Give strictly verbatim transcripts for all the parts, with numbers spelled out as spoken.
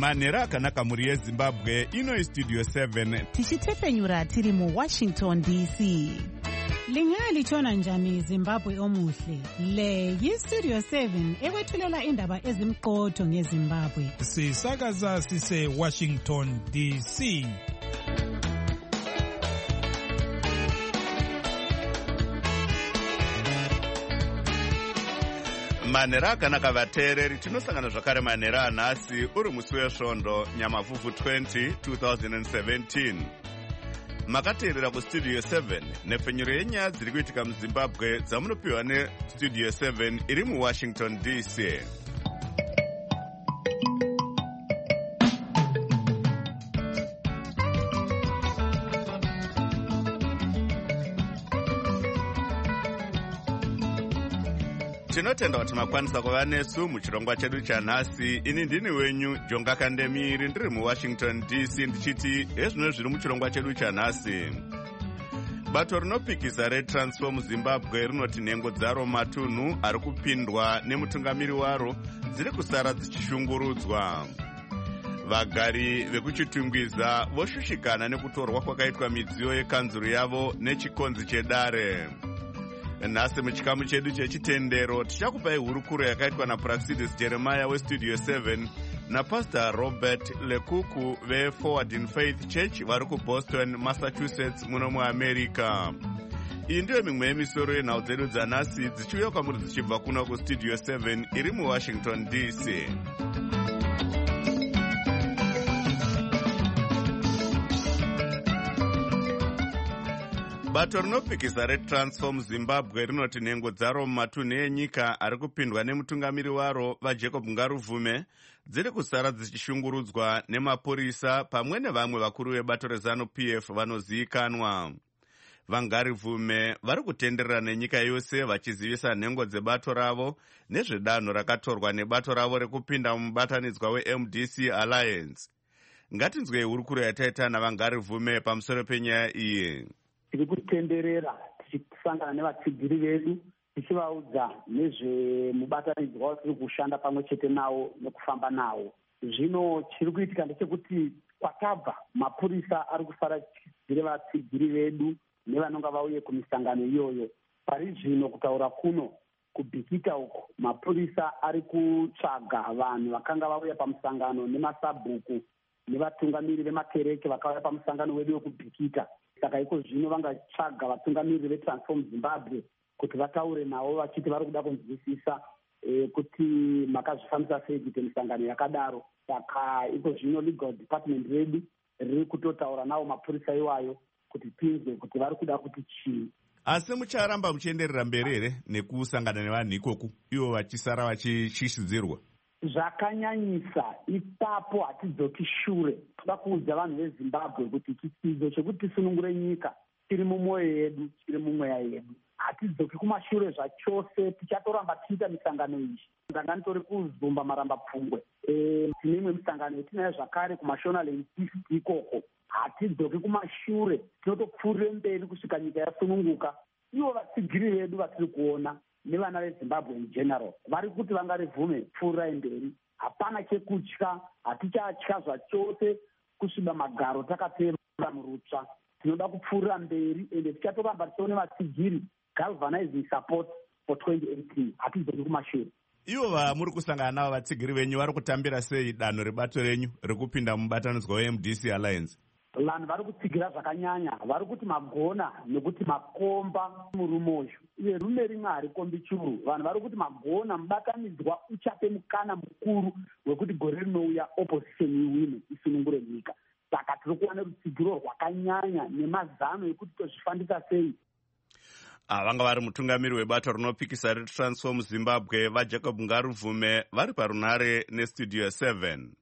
manhero akanaka mhuri yezimbabwe. Ino istudio seven tichitefenyura tiri muwashington D C. Lingalitshona njani Zimbabwe omuhle? Le yistudio seven ekwethulela indaba ezimqotho ngeZimbabwe. Sisakaza sise Washington D C. manhero akanaka vateereri, tinosangana zvakare manhero anhasi uri musi wesvondo nyamavhuvhu twenty twenty seventeen. Makateerera kustudio seven nepfenyuro yenyaya dziri kuitika muzimbabwe dzamunopiwa nestudio seven iri muwashington D C. Tinotenda kuti makwanisa kuva nesu muchirongwa chedu chanhasi. Ini ndini wenyu Jonga Kandemiri, ndiri muwashington D C, ndichiti hezvino zviri muchirongwa chedu chanhasi. Bato rinopikisa reTransform Zimbabwe rinoti nhengo dzaro matunhu ari kupindwa nemutungamiri waro dziri kusara dzichishungurudzwa. Vagari vekuchitungwiza voshushikana nekutorwa kwakaitwa midziyo yekanzuru yavo nechikonzi chedare. Nhasi muchikamu chedu chechitendero tichakupai hurukuro yakaitwa naPraxidis Jeremiah westudio seven naPastor Robert Lekuku veForward in Faith Church vari kuBoston, Massachusetts muno muAmerica. Iyi ndiyo mimwe yemisoro yenhau dzedu dzanhasi dzichiuya kwamuri dzichibva kuno kustudio seven iri muWashington D C. Bato rinopikisa reTransform Zimbabwe rinoti nhengo dzaro mumatunhu enyika ari kupindwa nemutungamiri waro vaJacob Ngaruvume dziri kusara dzichishungurudzwa nemapurisa pamwe nevamwe vakuru vebato reZanu-P F vanozivikanwa. VaNgaruvume vari kutenderera nenyika yose vachizivisa nhengo dzebato ravo nezvedanho rakatorwa nebato ravo rekupinda mumubatanidzwa weM D C Alliance. Ngatinzwei hurukuro yataita navaNgaruvume pamusoro penyaya iyi. Tiri kutenderera tichisangana nevatsigiri vedu tichivaudza nezvemubatanidzwa watiri kushanda pamwe chete nawo nekufamba nawo. Zvino chiri kuitika ndechekuti kwatabva mapurisa ari kusara chidzire vatsigiri vedu nevanonga vauye kumisangano iyoyo. Pari zvino kutaura kuno kubhikita uko mapurisa ari kutsvaga vanhu vakanga vauya pamusangano nemasabhuku nevatungamiri vemakereke vakauya pamusangano wedu wekubhikita. Saka iko zvino vangatsvaga vatungamiriri veTransform Zimbabwe kuti vataure navo vachiti vari kuda kunzwisisa e, kuti makazvifambisa sei kuite misangano yakadaro. Saka iko zvino legal department redu riri kutotaura navo mapurisa iwayo kuti tinzwe kuti vari kuda kuti chii. Asi mucharamba muchienderera mberi here nekusangana nevanhu ikoku ivo vachisara vachishishizirwa? Zvakanyanyisa ipapo hatidzoki shure. Toda kuudza vanhu veZimbabwe kuti chisidzo chekuti tisunungure nyika chiri mumwoyo yedu, chiri mumweya yedu. Hatidzoki kumashure zvachose, tichatoramba tichiita misangano iyi. Ndanga nditori kuzumba maramba pfungwe. E, tine imwe misangano yetinayo zvakare kuMashonaland East ikoko. Hatidzoki kumashure, tinotopfuurire mberi kusvika nyika yasununguka. Ivo vatsigiri vedu vatiri kuona nevana veZimbabwe in general vari kuti vaNgaruvume pfuurai mberi. Hapana chekutya, hatichatya zvachose kusviba magaro takapera murutsva. Tinoda kupfuurira mberi ende tichatoramba tichiona vatsigiri galvanizing support for twenty eighteen. Hatidzoki kumashure. Ivo vamuri kusangana navo vatsigiri venyu vari kutambira sei danho rebato renyu rekupinda mubatanidzwa weM D C Alliance? Vanhu vari kutsigira zvakanyanya, vari kuti magona nekuti makomba murume uyu. Iye rume rimwe harikombi churu. Vanhu vari kuti magona mubatanidzwa uchape mukana mukuru wekuti gore rinouya opposition iwine isunungure nyika. Saka tiri kuona rutsigiro rwakanyanya nemazano ekuti tozvifambisa sei. Vanga vari mutungamiri webato rinopikisa reTransform Zimbabwe vaJacob Ngaruvume vari parunare nestudio seven.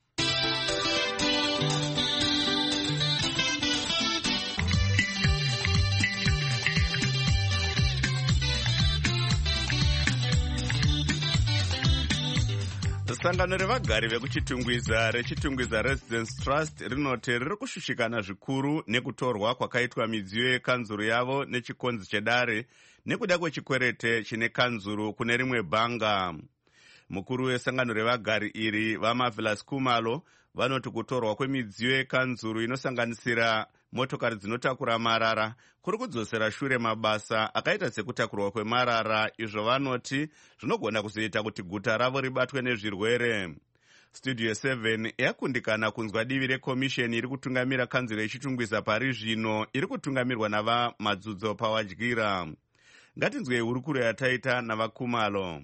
Sangano revagari vekuchitungwiza rechitungwiza Residence Trust rinoti riri kushushikana zvikuru nekutorwa kwakaitwa midziyo yekanzuru yavo nechikonzi chedare nekuda kwechikwerete chine kanzuru kune rimwe bhanga. Mukuru wesangano revagari iri vaMarvelous Khumalo vanoti kutorwa kwemidziyo yekanzuru inosanganisira motokari dzinotakura marara kuri kudzosera shure mabasa akaita sekutakurwa kwemarara, izvo vanoti zvinogona kuzoita kuti guta ravo ribatwe nezvirwere. Studio seven yakundikana kunzwa divi rekomisheni iri kutungamira kanzuro yechitungwiza pari zvino iri kutungamirwa navaMadzudzo Pawadyira. Ngatinzwei hurukuro yataita navaKhumalo.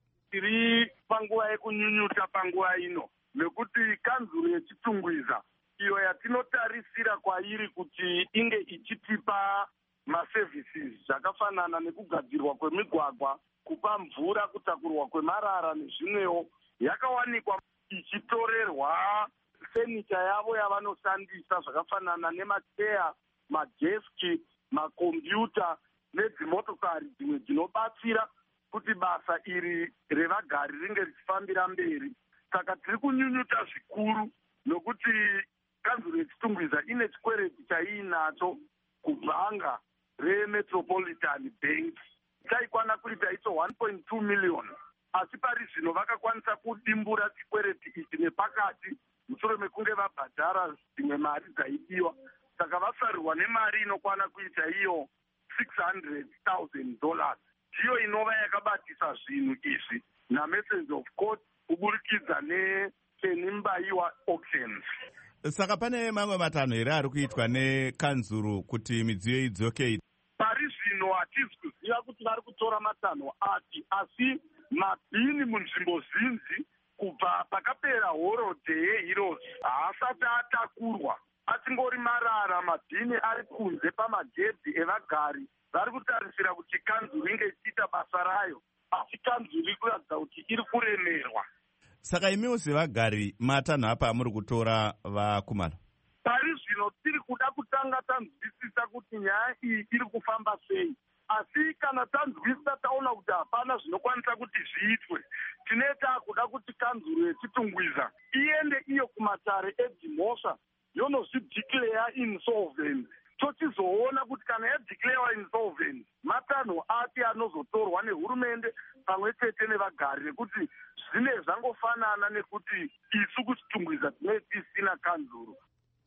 Tiri panguva yekunyunyuta panguva ino nekuti kanzuro yechitungwiza iyo yatinotarisira kwairi kuti inge ichitipa maservices zvakafanana nekugadzirwa kwemigwagwa, kupa mvura, kutakurwa kwemarara nezvimwewo, yakawanikwa ichitorerwa fenicha yavo yavanoshandisa zvakafanana nemacheya, madeski, makombiyuta nedzimotokari dzimwe dzinobatsira kuti basa iri revagari ringe richifambira mberi. Saka tiri kunyunyuta zvikuru nokuti kanzuro yechitungwiza ine chikwereti chaiinacho kubhanga reMetropolitan Bank chaikwana kuita icho one point two million, asi pari zvino vakakwanisa kudimbura chikwereti ichi nepakati mushure mekunge vabhadhara dzimwe mari dzaidiwa. Saka vasarirwa nemari inokwana kuita iyo six hundred thousand dollars, ndiyo inova yakabatisa zvinhu izvi namessage of court kuburikidza neChenimbayiwa auctions. Saka pane mamwe matanho here ari kuitwa nekanzuro kuti midziyo idzoke? Pari zvino hatizi kuziva kuti vari kutora matanho api, asi mabhini munzvimbo zhinji kubva pakapera horodhe yeHeroes haasati atakurwa, asingori marara. Mabhini ari kunze pamagedhi evagari. Vari kutarisira kuti kanzuro inge ichiita basa rayo, asi kanzuro iri kuratidza kuti iri kuremerwa. Saka imiwo sevagari matanho apa amuri kutora vaKhumalo? Pari zvino tiri kuda kutanga tanzwisisa kuti nyaya iyi iri kufamba sei, asi kana tanzwisisa taona kuti hapana zvinokwanisa kuti zviitwe, tineta kuda kuti kanzuro yechitungwiza iende iyo kumatare edzimhosva yonozvideclare insolvent. Tochizoona kuti kana yadeclare insolvent matanho api anozotorwa nehurumende pamwe chete nevagari, nekuti zvine zvangofanana nekuti isu kuchitungwiza tinenge tisina kanzuro.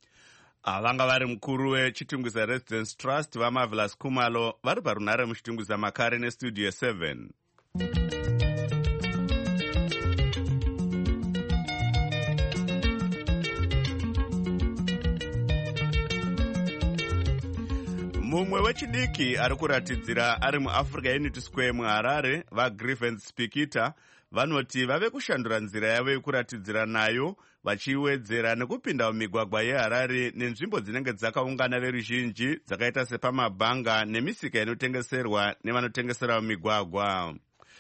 Vanga vari mukuru wechitungwiza Residence Trust vaMarvelous Khumalo vari parunhare muchitungwiza makare neStudio seven. Mumwe wechidiki ari kuratidzira ari muAfrica Unity Square muHarare, vaGrievance Spikita vanoti vave kushandura nzira yavo yekuratidzira nayo vachiwedzera nekupinda mumigwagwa yeHarare nenzvimbo dzinenge dzakaungana veruzhinji dzakaita sepamabhanga nemisika inotengeserwa nevanotengesera mumigwagwa.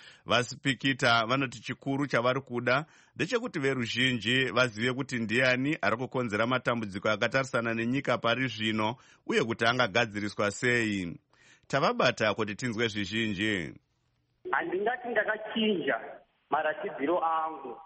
VaSpikita vanoti chikuru chavari kuda ndechekuti veruzhinji vazive kuti ndiani ari kukonzera matambudziko akatarisana nenyika pari zvino uye kuti angagadziriswa sei. Tavabata kuti tinzwe zvizhinji. Handingati ndakachinja maratidziro angu,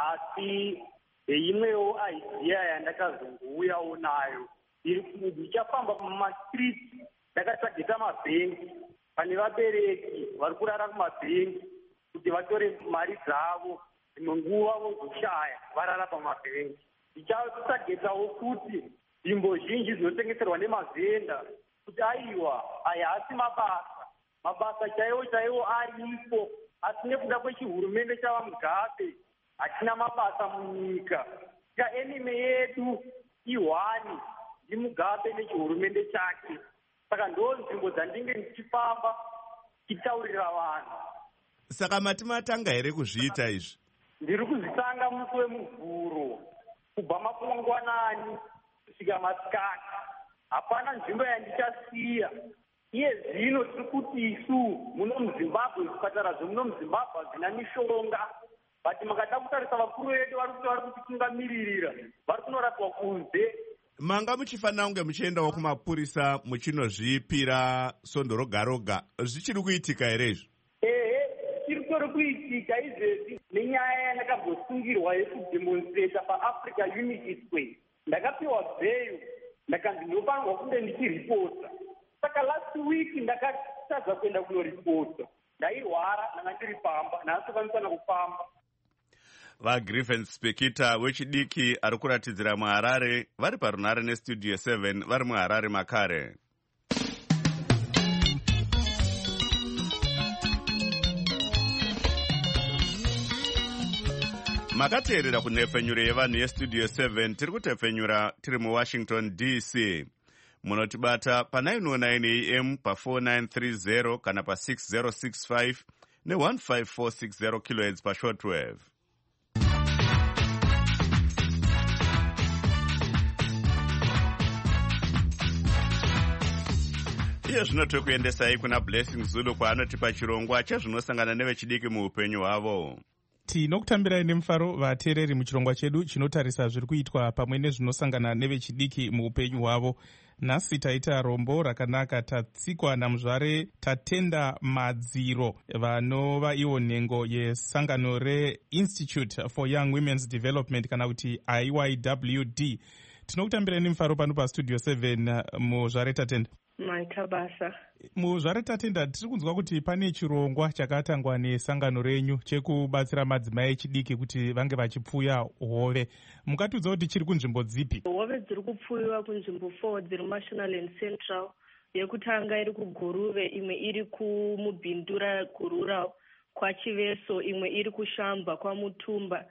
asi imwewo idea yandakazongouyawo nayo ndichafamba mumastriti ndakatsvagisa mabhengi pane vabereki vari kurara kumabhengi kuti vatore mari dzavo, imwe nguva vozoshaya varara pamabhengi. Ndichatsvagetsawo kuti nzvimbo zhinji dzinotengeserwa nemavhenda kuti aiwa aya hasi mabasa, mabasa chaiwo chaiwo aripo, asi nekuda kwechihurumende chava Mugabe hatina mabasa munyika. Saka enime yedu ihwani ndiMugabe nechihurumende chake. Saka ndo nzvimbo dzandinge ndichifamba tichitaurira vanhu. Saka mati matanga here kuzviita izvi? Ndiri kuzvitanga musi wemuvhuro kubva mapungwanani kusvika masikati. Hapana nzvimbo yandichasiya. Iye zvino tiri kuti isu muno muZimbabwe, zvipatara zvemuno muZimbabwe hazvina mishonga, but makada kutarisa vakuru vedu vari kuti vari kutitungamirira, vari kunorapwa kunze. Manga muchifanira kunge muchiendawo kumapurisa muchinozvipira sondo roga roga, zvichiri kuitika here izvi? Ehe, chiri kutori kuitika izvezvi nenyaya yandakambosungirwa yekudemonstrata paAfrica Unity Square. Ndakapiwa bheyo, ndakanzi ndinofanirwa kunge ndichiripota. Saka last week ndakatadza kuenda kunoripota, ndairwara ndanga ndiri pamba, nhasi kwanisanwa kufamba. vagrievance spekita wechidiki ari kuratidzira muharare vari parunare nestudio seven vari muharare makare. makateerera kunhepfenyuro yevanhu yestudio seven. tiri kutepfenyura tiri muwashington D C. munotibata pa nine oh nine A M pa four nine three zero kana pa six zero six five ne one five four six zero kilohertz pa shortwave. iye zvino tokuendesai kuna Blessing Zulu kwaanotipa chirongwa chezvinosangana nevechidiki muupenyu hwavo. tinokutambirai nemufaro vateereri muchirongwa chedu chinotarisa zviri kuitwa pamwe nezvinosangana nevechidiki muupenyu hwavo. nhasi taita rombo rakanaka, tatsikwa namuzvare tatenda madziro vanova iwo nhengo yesangano reInstitute for Young Women's Development kana kuti I Y W D. tinokutambirai nemufaro pano pastudio seven muzvare tatenda. maita basa muzvare tatenda, tiri kunzwa kuti pane chirongwa chakatangwa nesangano renyu chekubatsira madzimai echidiki kuti vange vachipfuya hove. mukatiudza kuti chiri kunzvimbo dzipi? hove dziri kupfuyiwa kunzvimbo four dziri Mashonaland Central. yekutanga iri kuguruve, imwe iri kumubhindura kurural kwachiveso, imwe iri kushamba kwamutumba,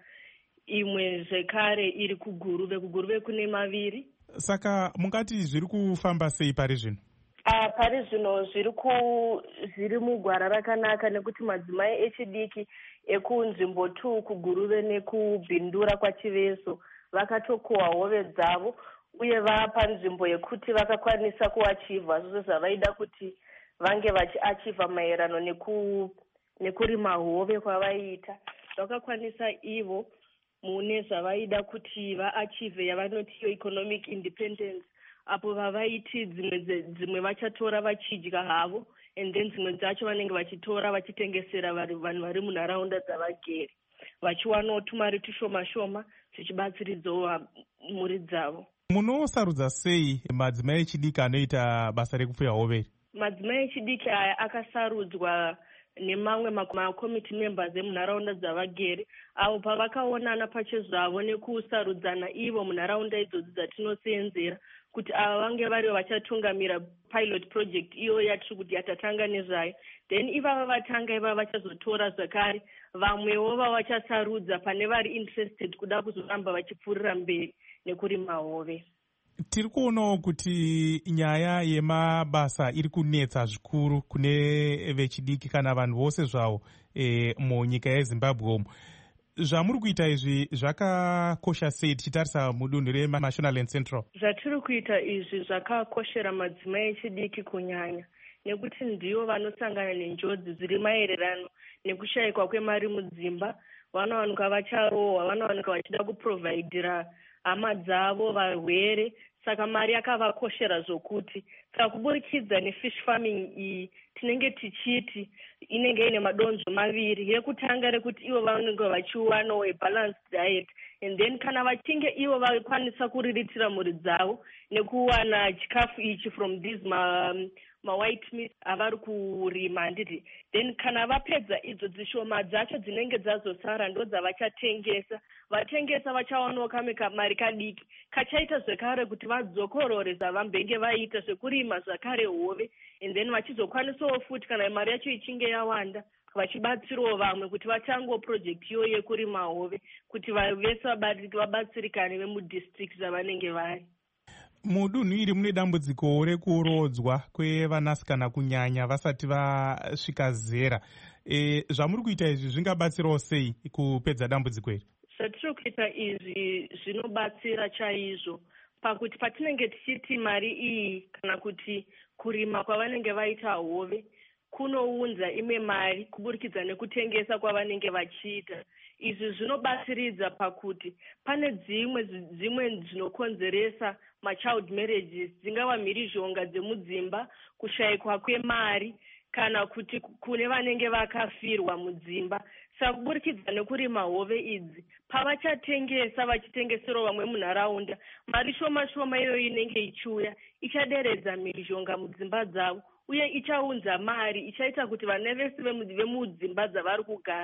imwe zvekare iri kuguruve. kuguruve kune maviri. Saka mungati zviri kufamba sei pari zvino? Uh, pari zvino zviri ku zviri mugwara rakanaka, nekuti madzimai echidiki ekunzvimbo two kuguruve nekubhindura kwachiveso vakatokohwa hove dzavo, uye vapa nzvimbo yekuti vakakwanisa kuachivha zvose zvavaida kuti vange vachiachivha maerano neku nekurima hove kwavaiita. vakakwanisa ivo mune zvavaida kuti vaachivhe yavanoti iyo economic independence, apo vavaiti dzimwe dzimwe vachatora vachidya havo, and then dzimwe dzacho vanenge vachitora vachitengesera vanhu vari munharaunda dzavagere, vachiwanawo tumari tushoma shoma zvichibatsiridzawo mhuri dzavo. munosarudza sei madzimai echidiki anoita basa rekupfuya hove? madzimai echidiki aya akasarudzwa nemamwe makomiti members emunharaunda dzavagere, avo pavakaonana pachezvavo nekusarudzana ivo munharaunda idzodzi dzatinoseenzera kuti ava vange varivo vachatungamira pilot project iyo yatiri kuti yatatanga nezvayo, then ivava vatanga ivava vachazotora zvakare vamwewo vavachasarudza pane vari interested kuda kuzoramba vachipfuurira mberi nekurima hove. tiri kuonawo kuti nyaya yemabasa iri kunetsa zvikuru kune vechidiki kana vanhu vose zvavo e, munyika yezimbabwe umo. zvamuri kuita izvi zvakakosha sei tichitarisa mudunhu reMashonaland Central? zvatiri kuita izvi zvakakoshera madzimai echidiki kunyanya, nekuti ndivo vanosangana nenjodzi dziri maererano nekushayikwa kwemari mudzimba. vanowanikwa vacharohwa, vanowanikwa vachida kuprovhaidhira hama dzavo varwere, saka mari yakavakoshera zvokuti. saka kuburikidza nefish farming iyi tinenge tichiti inenge ine madonzvo maviri. yekutanga rekuti ivo vanenge vachiwanawo balanced diet, and then kana vachinge ivo vakwanisa kuriritira mhuri dzavo nekuwana chikafu ichi from these ma mawhite meat avari kurima handiti, then kana vapedza idzo dzishoma dzacho dzinenge dzazosara ndo dzavachatengesa. vatengesa vachawanawo kamwe kamari kadiki kachaita zvekare kuti vadzokorore zvavambenge vaita zvekurima zvakare hove, and then vachizokwanisawo futi kana mari yacho ichinge yawanda vachibatsirawo vamwe kuti vatangewo project iyo yekurima hove, kuti vese vabatsirikane vemudistrict zvavanenge vari. mudunhu iri mune dambudziko rekurodzwa kwevanasikana kunyanya vasati vasvika zera. e, zvamuri kuita izvi zvingabatsirawo sei kupedza dambudziko iri? zvatiri kuita izvi zvinobatsira chaizvo pakuti patinenge tichiti mari iyi kana kuti kurima kwavanenge vaita hove kunounza imwe mari kuburikidza nekutengesa kwavanenge vachiita. izvi zvinobatsiridza pakuti pane dzimwe dzimwe dzinokonzeresa machild marriages, dzingava mhirizhonga dzemudzimba, kushayikwa kwemari, kana kuti kune vanenge vakafirwa mudzimba. saka kuburikidza nekurima hove idzi, pavachatengesa vachitengeserawo vamwe munharaunda, mari shoma shoma iyoyo inenge ichiuya ichaderedza mhirizhonga mudzimba dzavo, uye ichaunza mari ichaita kuti vana vese vemudzimba dzavari kugara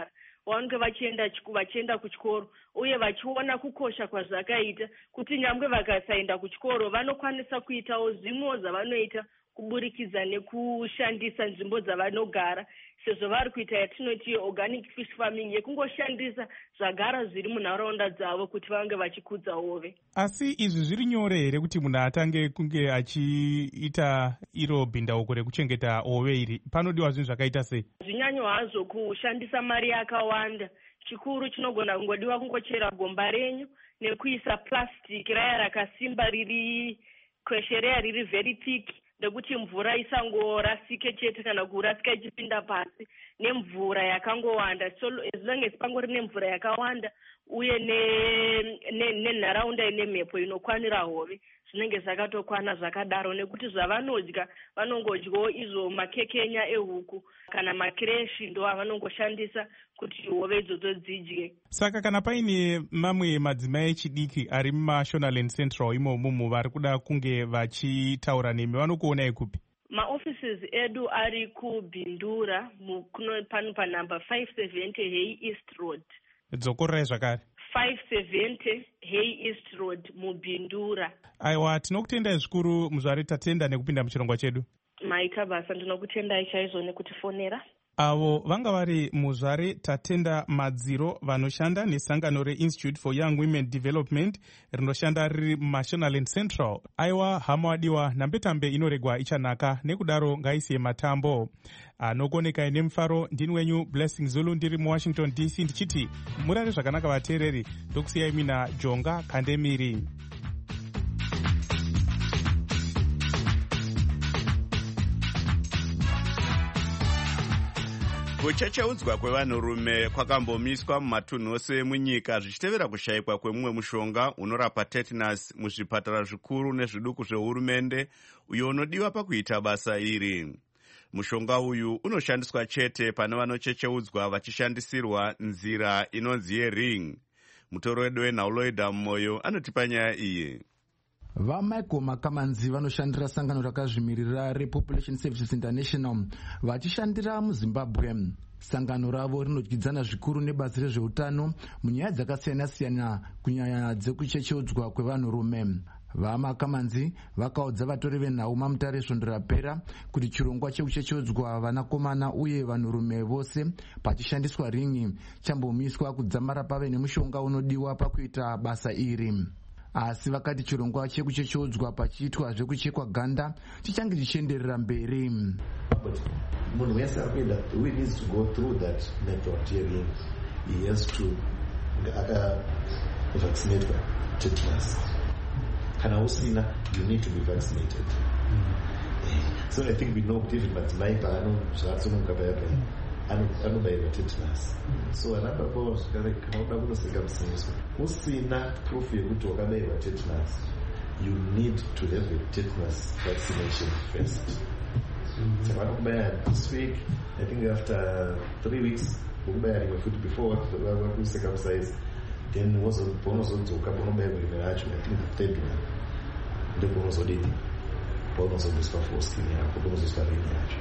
vavanenge vachienda vachienda kuchikoro uye vachiona kukosha kwazvakaita kuti nyangwe vakasaenda kuchikoro vanokwanisa kuitawo zvimwewo zvavanoita kuburikidza nekushandisa nzvimbo dzavanogara, sezvo vari kuita yatinoti organic fish farming, yekungoshandisa zvagara zviri munharaunda dzavo kuti vange vachikudza hove. Asi izvi zviri nyore here kuti munhu atange kunge achiita iro bhindauko rekuchengeta hove iri? Panodiwa zvinhu zvakaita sei? Zvinyanyo hazvo kushandisa mari yakawanda. Chikuru chinogona kungodiwa kungochera gomba renyu nekuisa plastic raya rakasimba riri kweshereya riri very thick, ndekuti mvura isangorasike chete kana kurasika ichipinda pasi nemvura yakangowanda. So as long as pangori nemvura yakawanda uye nenharaunda ine mhepo inokwanira hove, zvinenge zvakatokwana zvakadaro, nekuti zvavanodya vanongodyawo izvo makekenya ehuku kana makireshi ndo avanongoshandisa kuti hove idzodzo dzidye. Saka kana paine mamwe madzimai echidiki ari muMashonaland Central imomo vari kuda kunge vachitaura nemi, vanokuonai kupi? Maoffices edu ari kuBhindura pano panhamba five seventy Hay East Road. Dzokorerai zvakare. five seventy Hay East Road muBhindura. Aiwa, tinokutendai zvikuru muzvare tatenda nekupinda muchirongwa chedu. Maita basa, ndinokutendai chaizvo nekutifonera. Avo vanga vari muzvare tatenda Madziro vanoshanda nesangano reInstitute for Young Women Development rinoshanda riri muMashonaland Central. Aiwa hama wadiwa, nambetambe inoregwa ichanaka, nekudaro ngaisiye matambo. Anokonekai nemufaro, ndini wenyu Blessing Zulu ndiri muWashington D C ndichiti murare zvakanaka vateereri, ndokusiyai mina Jonga Kandemiri. Kuchecheudzwa kwevanhurume kwakambomiswa mumatunhu ose emunyika zvichitevera kushayikwa kwemumwe mushonga unorapa tetanus muzvipatara zvikuru nezviduku zvehurumende, uyo unodiwa pakuita basa iri. Mushonga uyu unoshandiswa chete pane vanochecheudzwa vachishandisirwa nzira inonzi yering. Mutoro wedu weNhauloida Moyo anotipa nyaya iyi. VaMichael Makamanzi vanoshandira sangano rakazvimirira rePopulation Services International vachishandira muZimbabwe. Sangano ravo rinodyidzana zvikuru nebazi rezveutano munyaya dzakasiyana-siyana kunyanya dzekuchecheudzwa kwevanhurume. VaMakamanzi vakaudza vatori venhau mamutare svondo rapera kuti chirongwa chekuchecheudzwa vanakomana uye vanhurume vose pachishandiswa ringi chambomiswa kudzamara pave nemushonga unodiwa pakuita basa iri. Asi vakati chirongwa chekuchecheudzwa pachiitwa zvekuchekwa ganda chichange chichienderera mberi. Munhu wese akuenda we needs to go through that method hearing. He has to uh, vaccinate tetanus. Kana usina, you need to be vaccinated. Mm-hmm. So I think we know David Madzimai paano zvatsonomukabayapa anobayirwa tetanus. So another pause kana uda kunoseka musinzo usina proof yekuti wakabayirwa tetanus, you need to have a tetanus vaccination first. So vanokubaya this week, I think after three weeks ukubaya rimwe futi before wakusecircumcise, then paunozodzoka paunobayirwa rimwe racho, I think the third one ndopaunozodini paunozobviswa foreskin yako, paunozoiswa ringi yacho.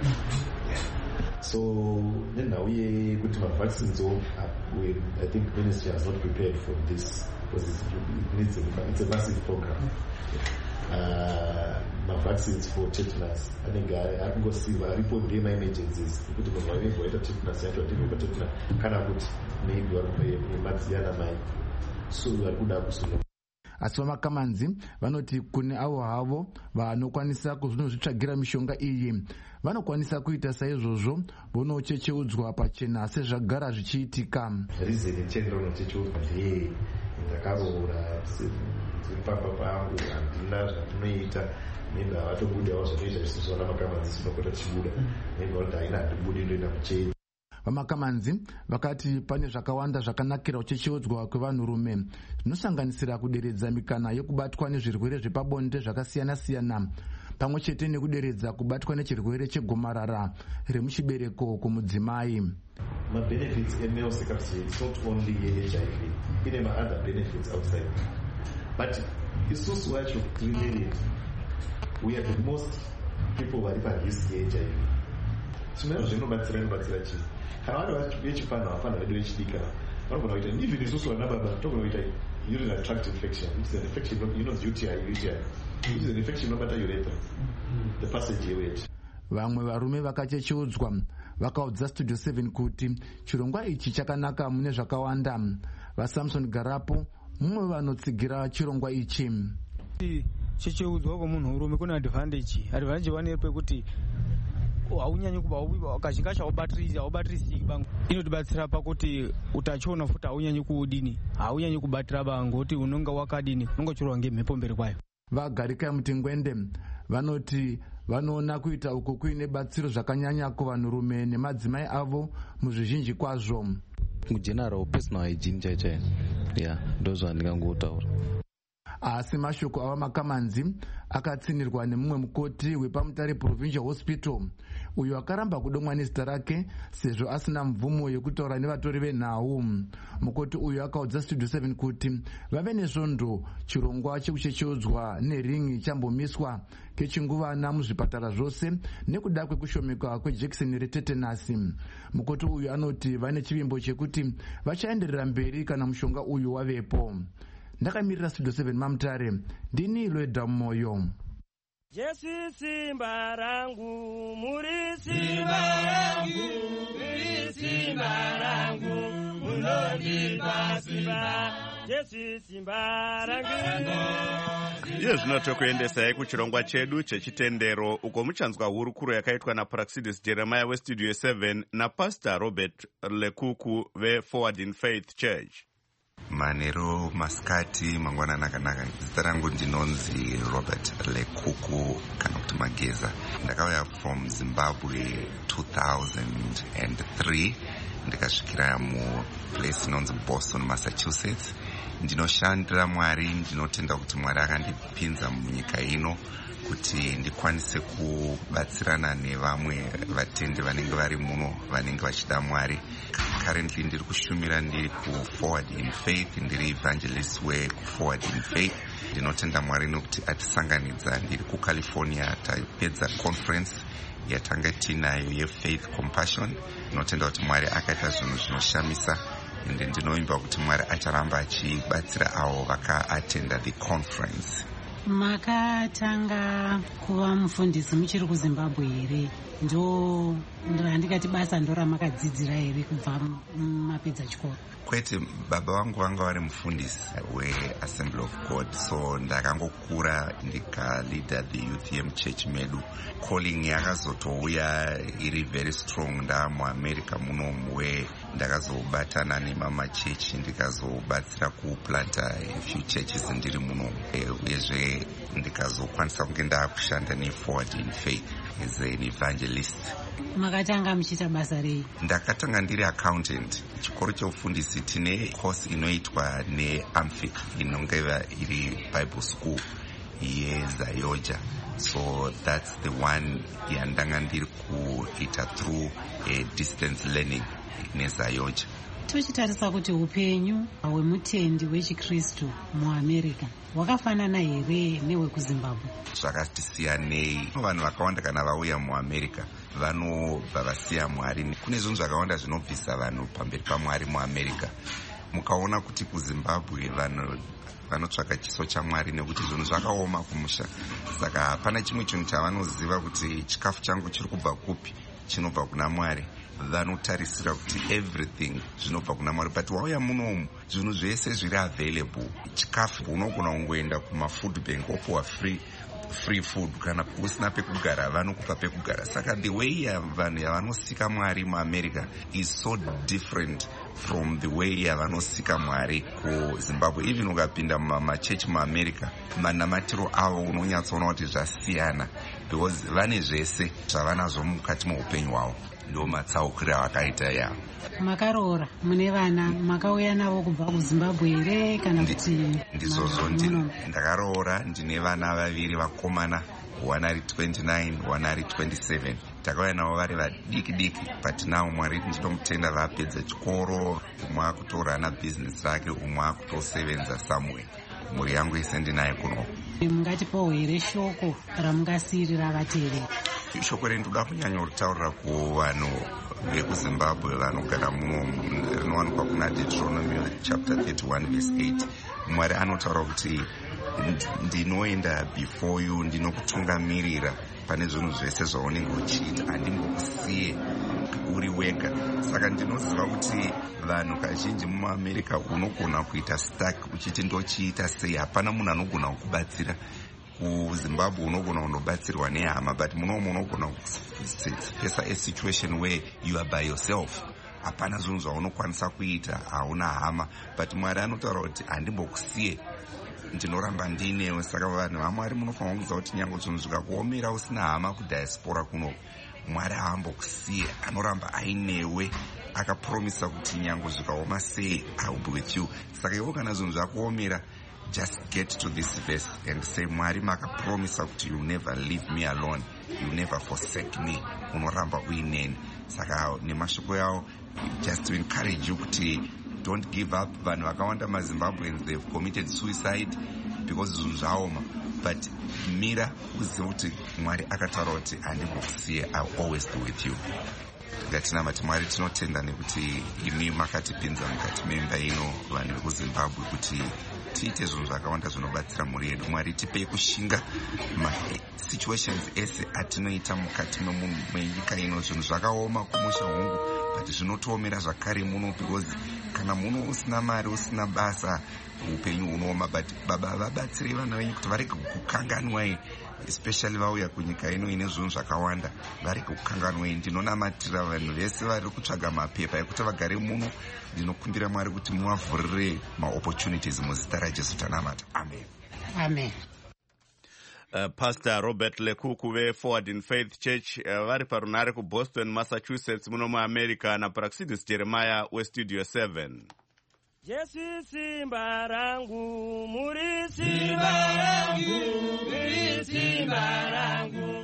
So nenhau yekuti mavaccines I think ministry has not prepared for this because it needs a, it's a massive program. Uh, mavaccines for tetanus anenge akungosiva aripo ndema emergencies kuti munhu wanenge waita tetanus yacho ativeka tetanus kana kuti maybe varikumadziana mai so vari kuda kusunga. Asi vaMakamanzi vanoti kune avo havo vanokwanisa kuzvinozvitsvagira mishonga iyi vanokwanisa kuita saizvozvo vonochecheudzwa pachena sezvagara zvichiitika. Rizini chendo unochecheudzwa ndeye ndakaroora dziri pamba pangu handina zvatinoita maybe havatobudawo zvinoita isusu vaMakamanzi tinokota tichibuda maybe vanoti haina handibudi ndoenda kuchechi. VaMakamanzi vakati pane zvakawanda zvakanakira kuchecheudzwa kwevanhurume zvinosanganisira kuderedza mikana yekubatwa nezvirwere zvepabonde zvakasiyana-siyana pamwe chete nekuderedza kubatwa nechirwere chegomarara remuchibereko kumudzimai. Ma-benefits emale circumcision, it's not only H I V, ine ma-other benefits outside. But isusu wacho clearly we are the most people vari parisk ye-H I V. zvimwe zvinobatsira inobatsira chii kana vari vechipano vafana vedu vechidika vanogona kuita even isusu vana baba togona kuita urinary tract infection which is an infection you know U T I U T I which is an infection inobata urethra the passage yewet. Vamwe varume vakachecheudzwa vakaudza Studio seven kuti chirongwa ichi chakanaka mune zvakawanda. VaSamson Garapo mumwe vanotsigira chirongwa ichi. Checheudzwa kwemunhu murume kune advantage. Advantage vane pekuti haunyanyi kuba kazhinji kacho haubatirisi haubatirisi bangu. Inotibatsira pakuti utachiona futi haunyanyi kuudini haunyanyi kubatira bangu kuti unonga wakadini unonga uchirwa ngemhepo mberi kwayo. Vagarika muTingwende vanoti vanoona kuita uko kuine batsiro zvakanyanya kuvanhurume nemadzimai avo muzvizhinji kwazvo. General personal hygiene chaichaini ya ndo zvandingangotaura. Asi mashoko ava Makamanzi akatsinirwa nemumwe mukoti wePamutare Provincial Hospital uyo akaramba kudomwa nezita rake sezvo asina mvumo yekutaura nevatori venhau. Mukoti uyo akaudza Studio seven kuti vave nesvondo chirongwa chekuchecheudzwa neringi chambomiswa kechinguvana muzvipatara zvose nekuda kwekushomeka kwejekiseni retetenasi. Mukoti uyu anoti vane chivimbo chekuti vachaenderera mberi kana mushonga uyu wavepo. Ndakamirira Studio seven Mamutare, ndini Loeda Moyo. Jesu simba rangu, muri simba rangu, muri simba rangu, munondipa simba, Jesu simba rangu. Iyo zvinotokuendesai kuchirongwa chedu chechitendero uko muchanzwa hurukuro yakaitwa naPraxidis Jeremiah weStudio seven naPastor Robert Lekuku veForward in Faith Church. Manero maskati mangwanana akanaka. Zita rangu ndinonzi Robert Lekuku kana kuti Mageza. Ndakauya from Zimbabwe two thousand three ndikasvikira mu place inonzi Boston, Massachusetts. Ndinoshandira Mwari, ndinotenda kuti Mwari akandipinza munyika ino kuti ndikwanise kubatsirana nevamwe vatendi vanenge vari muno vanenge vachida Mwari. Currently ndiri kushumira ndiri ku Forward in Faith, ndiri evangelist we ku Forward in Faith. Ndinotenda Mwari nokuti atisanganidza. Ndiri ku California tapedza conference yatanga tinayo yeFaith Compassion. Ndinotenda kuti Mwari akaita zvinhu zvinoshamisa ende ndinoimba kuti Mwari acharamba achibatsira avo vakaatenda the conference. Makatanga kuva mufundisi muchiri kuZimbabwe here? Ndo ndikati basa ndo ramakadzidzira here kubva mapedza chikoro? Kwete, baba vangu vanga vari mufundisi weAssembly of God, so ndakangokura ndikaleader the U T M church medu. Calling yakazotouya iri very strong nda muAmerica muno muwe ndakazobatana nemama church ndikazobatsira kuplanta a few churches ndiri muno uyezve ndikazokwanisa kunge ndakushanda neForward in Faith as an evangelist. Makatanga muchiita basa rei? Ndakatanga ndiri accountant. Chikoro cheufundisi tine course inoitwa neAmphIC inonge iri Bible School yeZayoja. So that's the one yandanga ndiri kuita through a distance learning neZayoja. Tochitarisa kuti upenyu hwemutendi wechikristu muAmerica hwakafanana here nehwekuZimbabwe? Zvakatisiyanei. Vanhu vakawanda kana vauya muAmerica vanobva vasiya Mwari. Kune zvinhu zvakawanda zvinobvisa vanhu pamberi paMwari muAmerica. Mukaona kuti kuZimbabwe vanhu vanotsvaka chiso chaMwari nekuti zvinhu zvakaoma kumusha. Saka hapana chimwe chinhu chavanoziva kuti chikafu changu chiri kubva kupi, chinobva kuna Mwari. Vanotarisira kuti everything zvinobva kuna Mwari. But wauya munomu zvinhu zvese zviri available. Chikafu unogona kungoenda kumafood bank opowa free free food kana usina pekugara vanokupa pekugara. Saka the way vanhu yavanosika Mwari muAmerica is so different from the way yavanosika Mwari kuZimbabwe. Even ukapinda mumachurch muAmerica manamatiro avo unonyatsoona kuti zvasiyana because vane zvese zvavanazvo mukati muupenyu hwavo. Ndo matsaukira vakaita ya. Makaroora mune vana makauya navo kubva kuZimbabwe here kana kuti? Ndizvozvo ndakaroora. Ndine vana vaviri vakomana, one ari twenty-nine, one ari twenty-seven. Takauya navo vari vadiki diki, but now Mwari nditomutenda vapedza chikoro, umwe akutora na business rake, umwe akutosevenza somewhere. mhuri yangu ise ndinaye kuno. Mungatipawo here shoko ramungasiyirira vateereri? Shoko rendoda kunyanya kutaurira kuvanhu vekuzimbabwe vanogara muno rinowanikwa kuna Deuteronomy chapter thirty-one verse eight. Mwari anotaura kuti ndinoenda before you, ndinokutungamirira pane zvinhu zvese zvaunenge uchiita, handimbokusiye uri wega. Saka ndinoziva kuti vanhu kazhinji muAmerica unogona kuita stuck uchiti ndochiita sei, hapana munhu anogona kukubatsira. KuZimbabwe unogona kundobatsirwa nehama, but munomu unogona kupesa a situation where you are by yourself. Hapana zvinhu zvaunokwanisa kuita, hauna hama, but Mwari anotaura kuti handimbokusiye, ndinoramba ndinewe. Saka vanhu vaMwari munofanira kuziva kuti nyange zvinhu zvikakuomera usina hama kudiaspora kuno, Mwari haambokusiye, anoramba ainewe. Akapromisa kuti nyange zvikaoma sei, I will be with you. Saka iwo kana zvinhu zvakuomera, just get to this verse and say, Mwari makapromisa kuti you never leave me alone, you never forsake me, unoramba uineni. Saka nemashoko yawo, just to encourage you kuti don't give up. Vanhu vakawanda maZimbabweans, they've committed suicide because zvinhu zvaoma, but mira uzive kuti Mwari akataura kuti handimbokusiye, I will always be with you. Ngatinamati Mwari, tinotenda nekuti imi makatipinza mukati memba ino vanhu vekuZimbabwe kuti tiite zvinhu zvakawanda zvinobatsira mhuri yedu. Mwari tipei kushinga masituations ese atinoita mukati menyika ino. Zvinhu zvakaoma kumusha hongu, but zvinotoomera zvakare muno, because kana muno usina mari, usina basa, upenyu unooma. But Baba, vabatsire vana venyu kuti varege kukanganwai, especially vauya kunyika ino ine zvinhu zvakawanda, varege kukanganwai. Ndinonamatira vanhu vese vari kutsvaga mapepa ekuti vagare muno. Ndinokumbira Mwari kuti muvavhurire maopportunities muzita raJesu tanamata. Amen. Amen. Uh, Pastor Robert Lekuku veForward in Faith Church uh, vari parunare kuBoston, Massachusetts muno muAmerica, naPraxidis Jeremiah weStudio seven. Jesu simba rangu, muri simba rangu, muri simba rangu,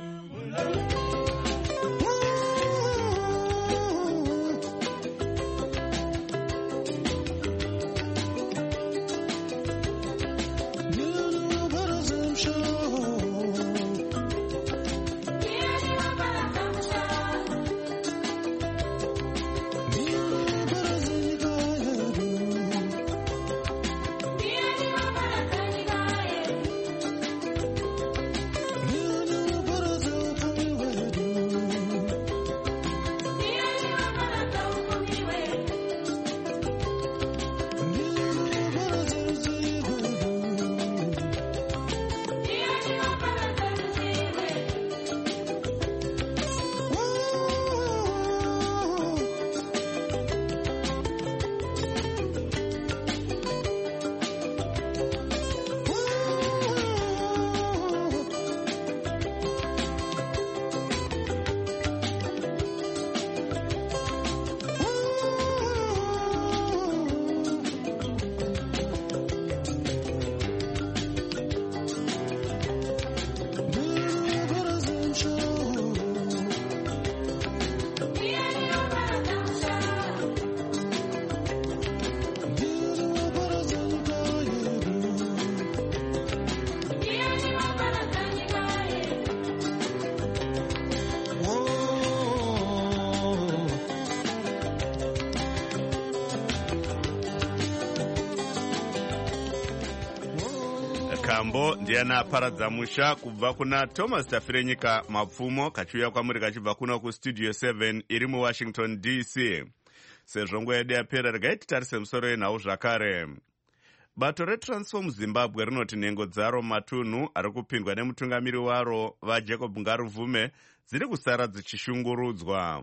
Kambo ndiana paradza musha kubva kuna Thomas Tafirenyika Mapfumo kachiuya kwamuri kachibva kuno kuStudio seven iri muWashington D C. Sezvo nguva yedu yapera, regai titarise musoro yenhau zvakare. Bato reTransform Zimbabwe rinoti nhengo dzaro matunhu ari kupindwa nemutungamiri waro vaJacob Ngaruvume dziri kusara dzichishungurudzwa.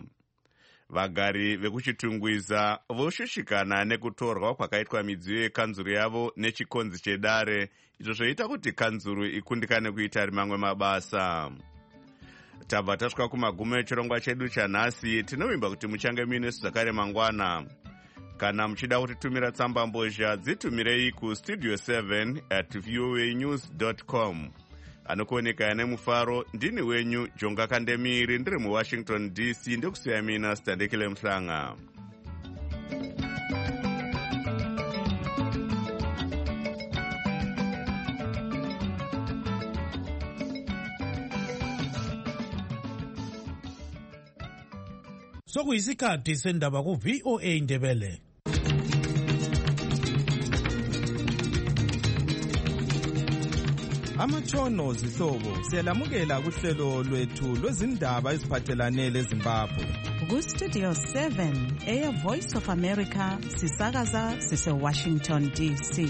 Vagari vekuchitungwiza voshushikana nekutorwa kwakaitwa midziyo yekanzuru yavo nechikonzi chedare, izvo zvoita kuti kanzuru ikundikane kuita mamwe mabasa. Tabva tasvika kumagumo echirongwa chedu chanhasi. Tinovimba kuti muchange muinesu zvakare mangwana. Kana muchida kutitumira tsamba mbozha, dzitumirei kustudio seven at voa news dot com. Anokuoneka nemufaro, ndini wenyu Jonga Kandemiri, ndiri muWashington D C, ndikusiya mina Standekile Mhlanga. sokuyisikhathi sendaba ku-V O A Indebele. Amatshono zihlobo siyalamukela kuhlelo lwethu lwezindaba eziphathelane leZimbabwe. Ku-Studio seven, Air Voice of America, sisakaza sise-Washington D C.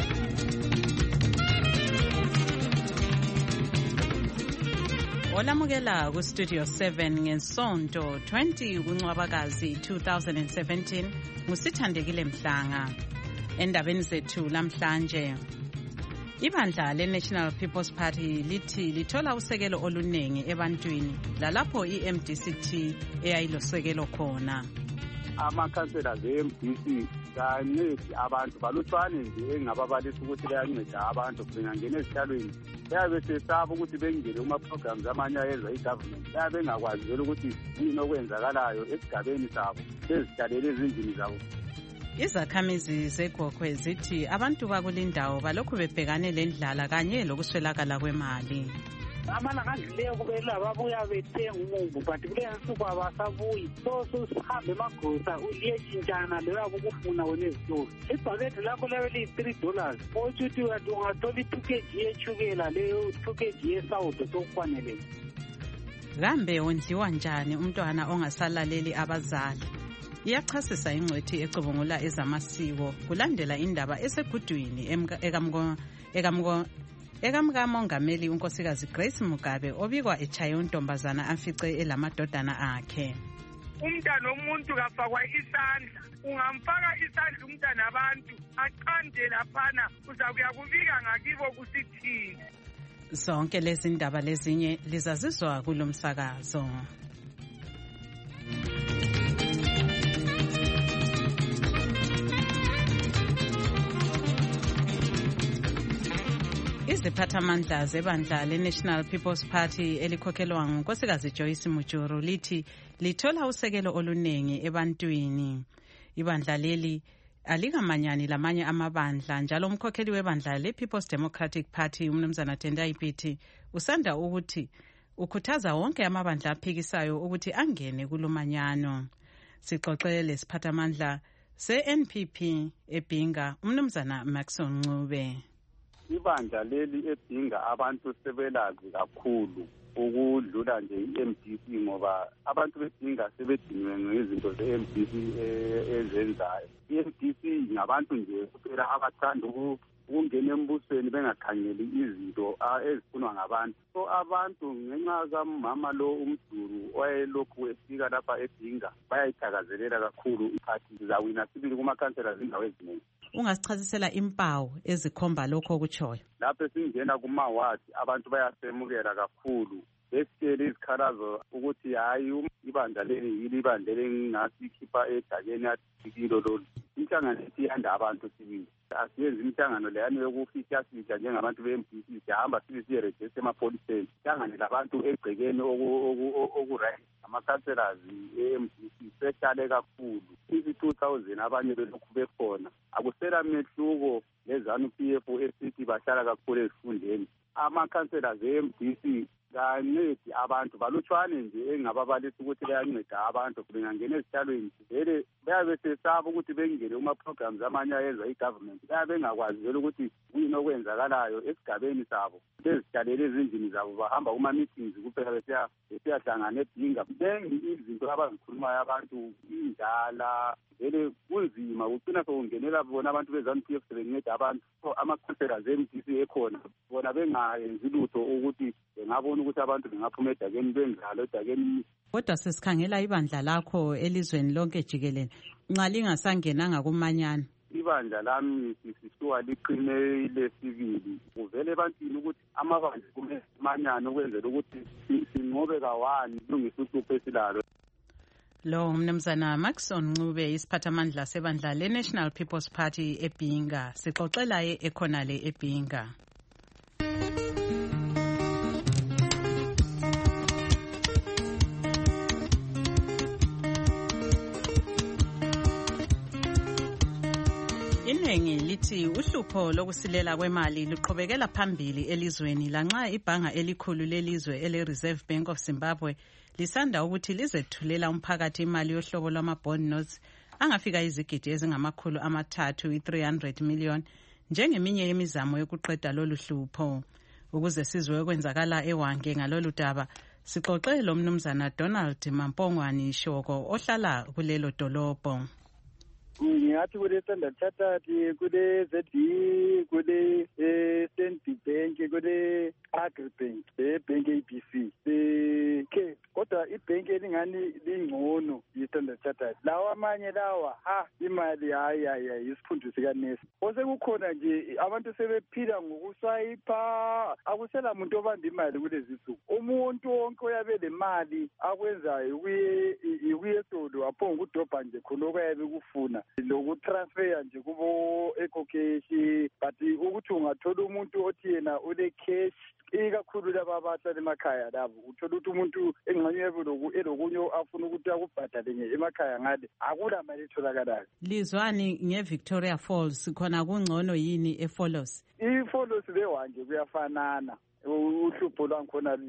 Olamukela ku-Studio seven ngesonto twenty kuNcwabakazi twenty seventeen ngusithandekile Mhlanga. Endabeni zethu lamhlanje, ibandla le-National People's Party lithi lithola usekelo oluningi ebantwini lalapho i-M D C T eyayilosekelo khona. Amakhansela ze-M D C kancedi abantu balutshwane nje engababalisa ukuthi bayanceda abantu bengangena ezihlalweni. Bayabe sesaba ukuthi bengene kuma-programs amanye ayenza i-government. Bayabe bengakwazi vele ukuthi yini okwenzakalayo esigabeni sabo, bezihlalele ezindlini zabo. Izakhamizi zegokwe zithi abantu bakulindawo balokhu bebhekane lendlala kanye lokuswelakala kwemali. Amalanga adlileyo kubela babuya bethenga umumbu but kule nsuku abasabuyi. So sihambe emagrosa uliyeshintshana leyo abukufuna wena ezitolo. Ibhakethi lakho leyo liyi-three dollars. Otsho ukuthi ungathola i-two K G yetshukela leyo two K G yesawudo sokufanele. Kambe wondliwa njani umntwana ongasalaleli abazali? Iyachasisa ingcwethi ecubungula ezamasiko kulandela indaba esegudwini ekamko ekamkamongameli unkosikazi Grace Mugabe obikwa etshaye untombazana afice elamadodana akhe. Umntana omuntu kafakwa isandla, ungamfaka isandla umntana abantu aqande laphana uzakuya kubika ngakibo kusithini. Zonke lezi ndaba lezinye lizazizwa kulomsakazo. Iziphathamandla zebandla le-National People's Party elikhokhelwa ngunkosikazi Joyce Mujuru lithi lithola usekelo oluningi ebantwini. Ibandla leli alikamanyani lamanye amabandla njalo umkhokheli webandla le-People's Democratic Party umnumzana Tendai Biti usanda ukuthi ukhuthaza wonke amabandla aphikisayo ukuthi angene kulumanyano. Sixoxele lesiphathamandla se-N P P eBhinga umnumzana Maxon Ncube. Ibandla leli eBhinga abantu sebelazi kakhulu ukudlula nje i-M D C ngoba abantu beBhinga sebedinwe ngezinto ze-M D C ezenzayo. I-M D C ngabantu nje kuphela abathanda ukungena embusweni bengakhangeli izinto ezifunwa ngabantu. So abantu ngenxa kamama lo umduru owayelokhu efika lapha eBhinga bayayithakazelela kakhulu iphathi zawina sibili kumakhansela zindawo eziningi. Ungasichazisela impawu ezikhomba lokho okutshoyo? Lapho esingena kuma-ward abantu bayasemukela kakhulu besitshela izikhalazo ukuthi hayi ibandla leli yili ibandla engingasikhipha edakeni athikilo lolu. Inhlangano ethi yanda abantu sibili. Asiyenzi imihlangano leyani yokufihla njengabantu be-M D C sihamba sibe siyerejista emapholiseni. Inhlangano labantu egcekeni okurayi ama-councillors e-M D C sehlale kakhulu. Izi-two thousand abanye belokhu bekhona. Akusela mehluko lezanu P F esithi bahlala kakhulu ezifundeni. Ama-councillors e-M D C kancedi abantu balutshwane nje engababalisa ukuthi bayanceda abantu bengangena ezihlalweni vele bayabe sesaba ukuthi bengene kuma-programs amanye ayenza i-government. Bayabe bengakwazi vele ukuthi kuyini okwenzakalayo esigabeni sabo. Bezihlalele ezindlini zabo bahamba kuma-meetings kuphela besiyahlangana eBhinga. Bengi izinto abazikhulumayo abantu indala vele kunzima kucina sokungenela bona abantu bezanu P F sebenceda abantu. So ama-councillors e-M D C ekhona bona bengayenzi lutho ukuthi bengabona ukuthi abantu bengaphuma edakeni bendlalo edakeni. Kodwa sesikhangela ibandla lakho elizweni lonke jikelele nxa lingasangenanga kumanyana. Ibandla lami sisuka liqine lesibili kuvele ebantwini ukuthi amabandla kumele manyana ukwenzela ukuthi sinqobe kawani kulungisa uhlupho esilalo. Lo mnumzana Maxon Ncube isiphathamandla sebandla le-National People's Party eBhinga sixoxela ye ekhonale eBhinga. iningi lithi uhlupho lokusilela kwemali luqhubekela phambili elizweni lanxa ibhanga elikhulu lelizwe ele-Reserve Bank of Zimbabwe lisanda ukuthi lizethulela umphakathi imali yohlobo lwama-bond notes angafika izigidi ezingamakhulu amathathu i-three hundred million njengeminye yemizamo yokuqeda lolu hlupho. Ukuze sizwe okwenzakala eWange ngalolu daba, sixoxe lo mnumzana Donald Mampongwani Shoko ohlala kulelo dolobho. Ngingathi kule Standard Chartered, kule Z D, kule Stanbic Bank, kule Agribank, eBank A B C, eCape. Kodwa ibhenki elingani lingcono yi-Standard Chartered. Lawa amanye lawa ha imali hayi hayi isifundo sikanesi. Osekukhona nje abantu sebephila ngokuswayipha, akusela muntu obamba imali kulezi nsuku. Umuntu wonke uyabe le mali akwenzayo kuye ikuyesolo aphonga ukudobha nje khonoko yabe kufuna lokutransfer nje kubo ecocash, but ukuthi ungathola umuntu othi yena ule cash ikakhulu laba abahlala emakhaya labo uthola ukuthi umuntu engxenye elokunye afuna ukuthi akubhadale emakhaya ngale akula mali etholakalayo. Lizwani ngeVictoria Falls khona kungcono yini eFalls? iFalls leWange kuyafanana, uhlupho lwangikhona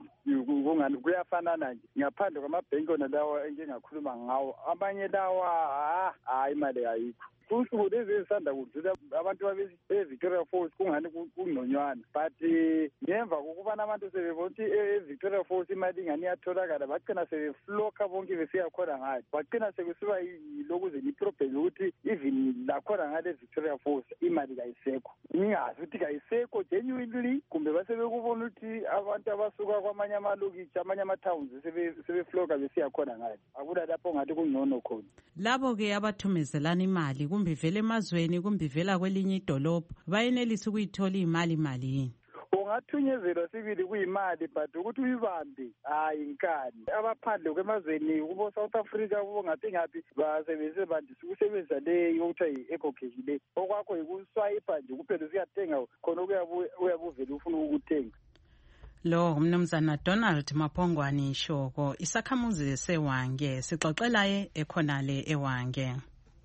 kungani kuyafanana nje ngaphandle kwamabhenki ona lawa engingakhuluma ngawo. Amanye lawa hayi imali ayikho. Usuku lezi esanda kudlula abantu beVictoria Falls kungani kungconywana, but ngemva kokubana abantu sebebona ukuthi eVictoria Falls imali ingani iyatholakala bagcina sebefloka bonke besiya khona ngayo, bagcina sebesiba yilokuze iproblem ukuthi even lakhona ngale eVictoria Falls imali kayisekho. Ngingazi ukuthi kayisekho genuinely kumbe basebekubona ukuthi abantu abasuka kwamanye amalokitshi amanye amatowns sebefloka besiya khona ngayo. Akula lapho ngathi kungcono khona. Labo ke abathumezelana imali kumbe vele emazweni kumbe vela kwelinye idolobho bayenelisa ukuyithola imali imali yini? Ungathunyezelwa sibili kuyimali but ukuthi uyibambe hayi inkani. Abaphandle kwemazweni kubo South Africa kubo ngathi ngaphi basebenzise bandisa ukusebenzisa le yokuthiwa yi-ecocash le. Okwakho yikuswayipa nje kuphela usiyathenga khona uyabuvela ufuna ukuthenga. Lo umnumzana Donald Mampongwani Shoko, isakhamuzi seWange, sixoxelaye ekhonale eWange.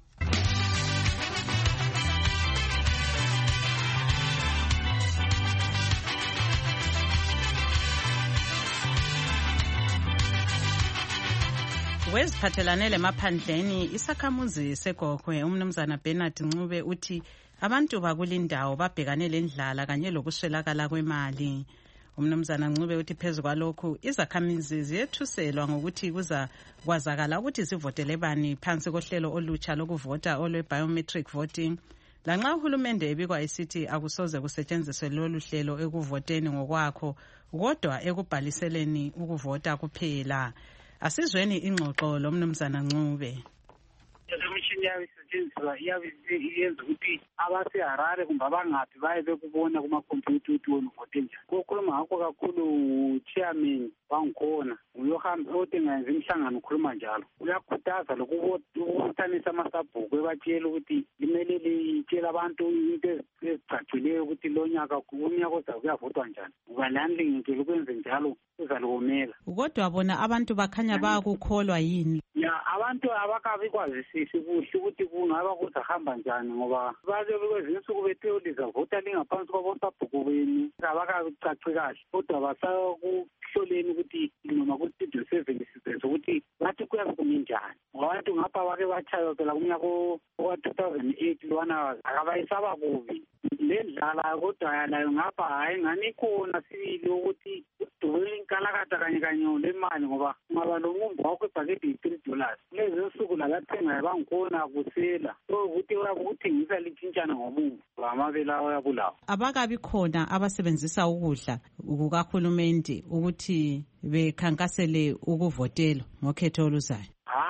Weziphathelane lemaphandleni, isakhamuzi seGogwe umnumzana Bernard Ncube uthi abantu bakulindawo babhekane lendlala kanye lokuswelakala kwemali. Umnumzana Ncube uthi phezu kwalokhu izakhamizi ziyethuselwa ngokuthi kuza kwazakala ukuthi zivotele bani phansi kohlelo olutsha lokuvota olwe biometric voting. Lanxa uhulumende ebikwa isithi akusoze kusetshenziswe lolu hlelo ekuvoteni ngokwakho kodwa ekubhaliseleni ukuvota kuphela. Asizweni ingxoxo lo mnumzana Ncube. Imishini yabe isetshenziswa iyabe iyenza ukuthi abaseHarare kumbe abangaphi baye bekubona kumakhompyutha ukuthi wona uvote njani. Kukhuluma ngakho kakhulu chairman wangikhona uyohamba otengenza imihlangano ukhuluma njalo. Uyakhuthaza lokubuthanisa amasabhuku ebatshela ukuthi limele litshela abantu into ezicacileyo ukuthi lo nyaka unyaka ozayo kuyavotwa njani. Uba lani ngicela ukwenze njalo uzalomela. Kodwa bona abantu bakhanya bayakukholwa yini? Ya abantu abakabikwazisisi kuhle ukuthi kungaba kuzahamba njani ngoba baze kwezinsuku bethe vota lingaphansi kwabosabhuku beni abakacaci kahle kodwa basakuhloleni ukuthi noma ku-studio seven sizenza ukuthi bathi kuyabe kumi njani. Abantu ngapha bake batshaywa phela kumnyaka owa-two thousand eight lwana akabayisaba kubi le ndlala kodwa yalayo ngapha hayi ngani khona sibili ukuthi udubule inkalakata kanye kanye le mali ngoba ngaba lo mumbu wakho ebhakede yi-three dollars lezi nsuku labathengayo bangikhona kusela so ukuthi uyakuthengisa litshintshana ngomumbu ngamabele ayabulawa. Abakabi khona abasebenzisa ukudla kukahulumende ukuthi bekhankasele ukuvotela ngokhetho oluzayo.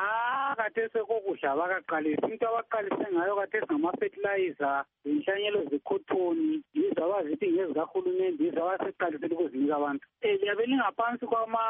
Kathese kokudla abakaqalisa into abaqalise ngayo kathese ngama-fertilizer inhlanyelo zekhotoni yizo abazithi ngezikahulumende yizo abaseqalisele ukuzinika abantu. Um liyabe lingaphansi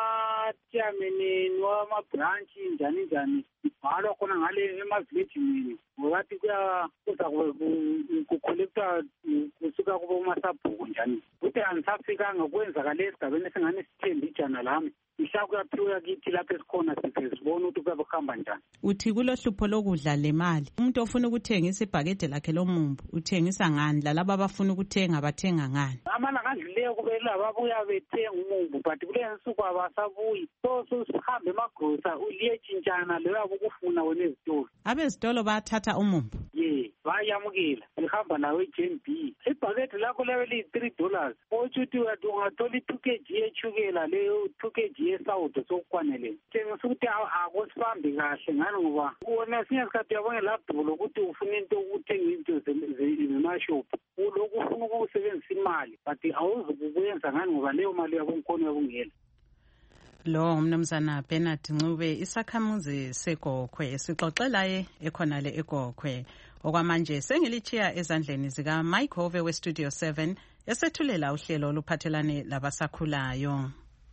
kwama-chairman wamabranchi njani njani ibhalwa khona ngale emavillejini ngokathi kuza kukholektwa kusuka kubomasabhuku njani. Ukuthi angisafikanga kwenzakale esigabeni esingane sithembe ijana lami mhla kuyaphiwa kithi lapho esikhona size sibone ukuthi kuzabe kuhamba njani. Uthi kulohlupho lokudla le mali, umuntu ofuna ukuthengisa ibhakede lakhe lomumbu uthengisa ngani, lalabo abafuna ukuthenga bathenga ngani? Amalanga adluleyo kube laba ababuya bethenga umumbu but kule nsuku abasabuyi, so sihambe emagrosa uliyetshintshana leyo abukufuna wena ezitolo. Abezitolo bayathatha umumbu? Ye, bayamukela lihamba nawe i-J N B. Ibhakede lakho leyo liyi-three dollars, otsho ukuthi ungathola i-two K G yetshukela leyo two K G yesawudo sokukwanele. Tshengisa ukuthi akusibambi kahle ngani ngoba wona sinye isikhathi uyabona lapho ukuthi ufuna into ukuthenga into zemashophu, ulokhu ufuna ukusebenzisa imali but awuzukuyenza ngani ngoba leyo mali yabonkhona yabungela. Lo umnumzana Bernard Ncube, isakhamuzi seGokhwe, sixoxelaye ekhonale eGokhwe. Okwamanje sengilichiya ezandleni zika Mike Hove we Studio seven esethulela uhlelo oluphathelane labasakhulayo.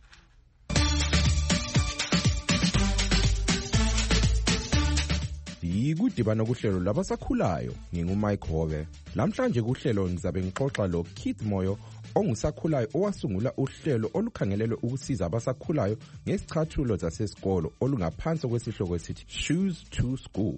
Yikudibana kuhlelo labasakhulayo, ngingumike Hove. Lamhlanje kuhlelo ngizabe ngixoxa lo Keith Moyo ongusakhulayo owasungula uhlelo olukhangelelwe ukusiza abasakhulayo ngesicathulo zasesikolo olungaphansi kwesihloko esithi Shoes to School.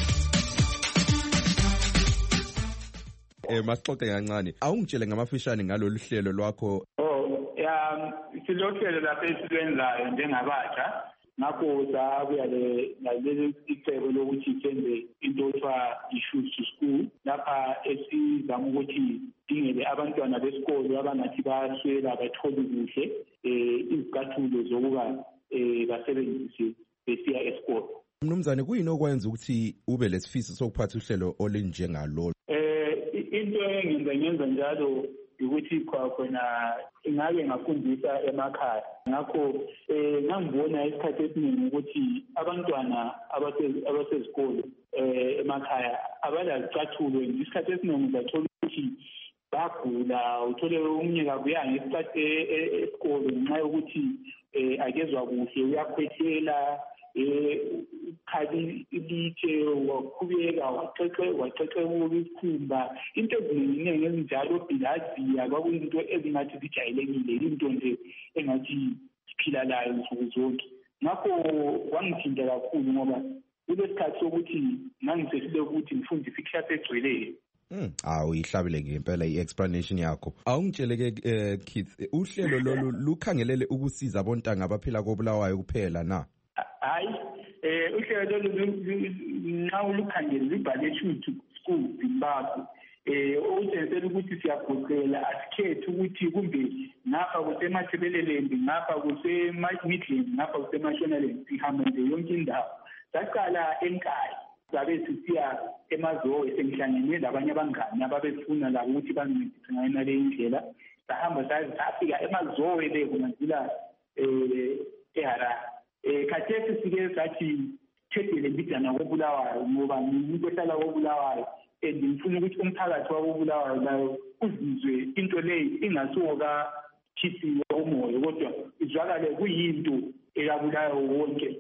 Eh masixoxe kancane, awungitshele ngamafishane ngalolu hlelo lwakho. Oh, ya silohlelo lapha esilwenzayo njengabatsha. Ngakho sabuya le naleli icebo lokuthi senze into ethiwa i-Shoes to School lapha esizama ukuthi dingele abantwana besikolo abangathi bayaswela bathole kuhle eh izicathulo zokuba eh basebenzise besiya esikolo. Mnumzane, kuyini okwenza ukuthi ube lesifiso sokuphatha uhlelo olinjengalolu? Eh into engenza ngenza njalo ukuthi khona ingabe ngafundisa emakhaya. Ngakho eh ngangibona isikhathi esiningi ukuthi abantwana abasezikolo eh emakhaya abalazicathulo, isikhathi esiningi bathola ukuthi bagula, uthole umnye kabuya ngesikhathi esikolo ngenxa yokuthi eh akezwa kuhle, uyakhwehlela eh khali ilithe wakhubeka waxexe waxexe ukukhumba, into eziningi ezinjalo bilaziya kwakuyinto ezingathi zijayelekile, into nje engathi siphila layo nsuku zonke. Ngakho wangithinta kakhulu ngoba kulesikhathi sokuthi ngangisesile ukuthi ngifundise iklasi egcweleyo. Mm, awu ihlabile ngempela i-explanation yakho. Awungitsheleke eh, Keith, uhlelo lolu lukhangelele ukusiza abontanga abaphila koBulawayo kuphela na? Hayi, eh uhlelo lolu nxa ulukhangele libhale Shoes to School Zimbabwe. Eh utshenzela ukuthi siyagoqela, asikhethi ukuthi kumbe ngapha kusemathebeleland, ngapha kuseMidland, ngapha kuseMashonaland, sihamba nje yonke indawo. Saqala enkaya sabe sisiya emazowe, sengihlangene labanye abangani ababefuna la ukuthi bangincedise ngayona le indlela. Sahamba safika emazowe le kunazila eh eHarare. Eh khathesi sike sathi thedele mbidana koBulawayo ngoba umuntu ohlala koBulawayo and ngifuna ukuthi umphakathi wakoBulawayo layo uzizwe into leyi ingasuka khisi umoya, kodwa izwakale kuyinto ekabulayo wonke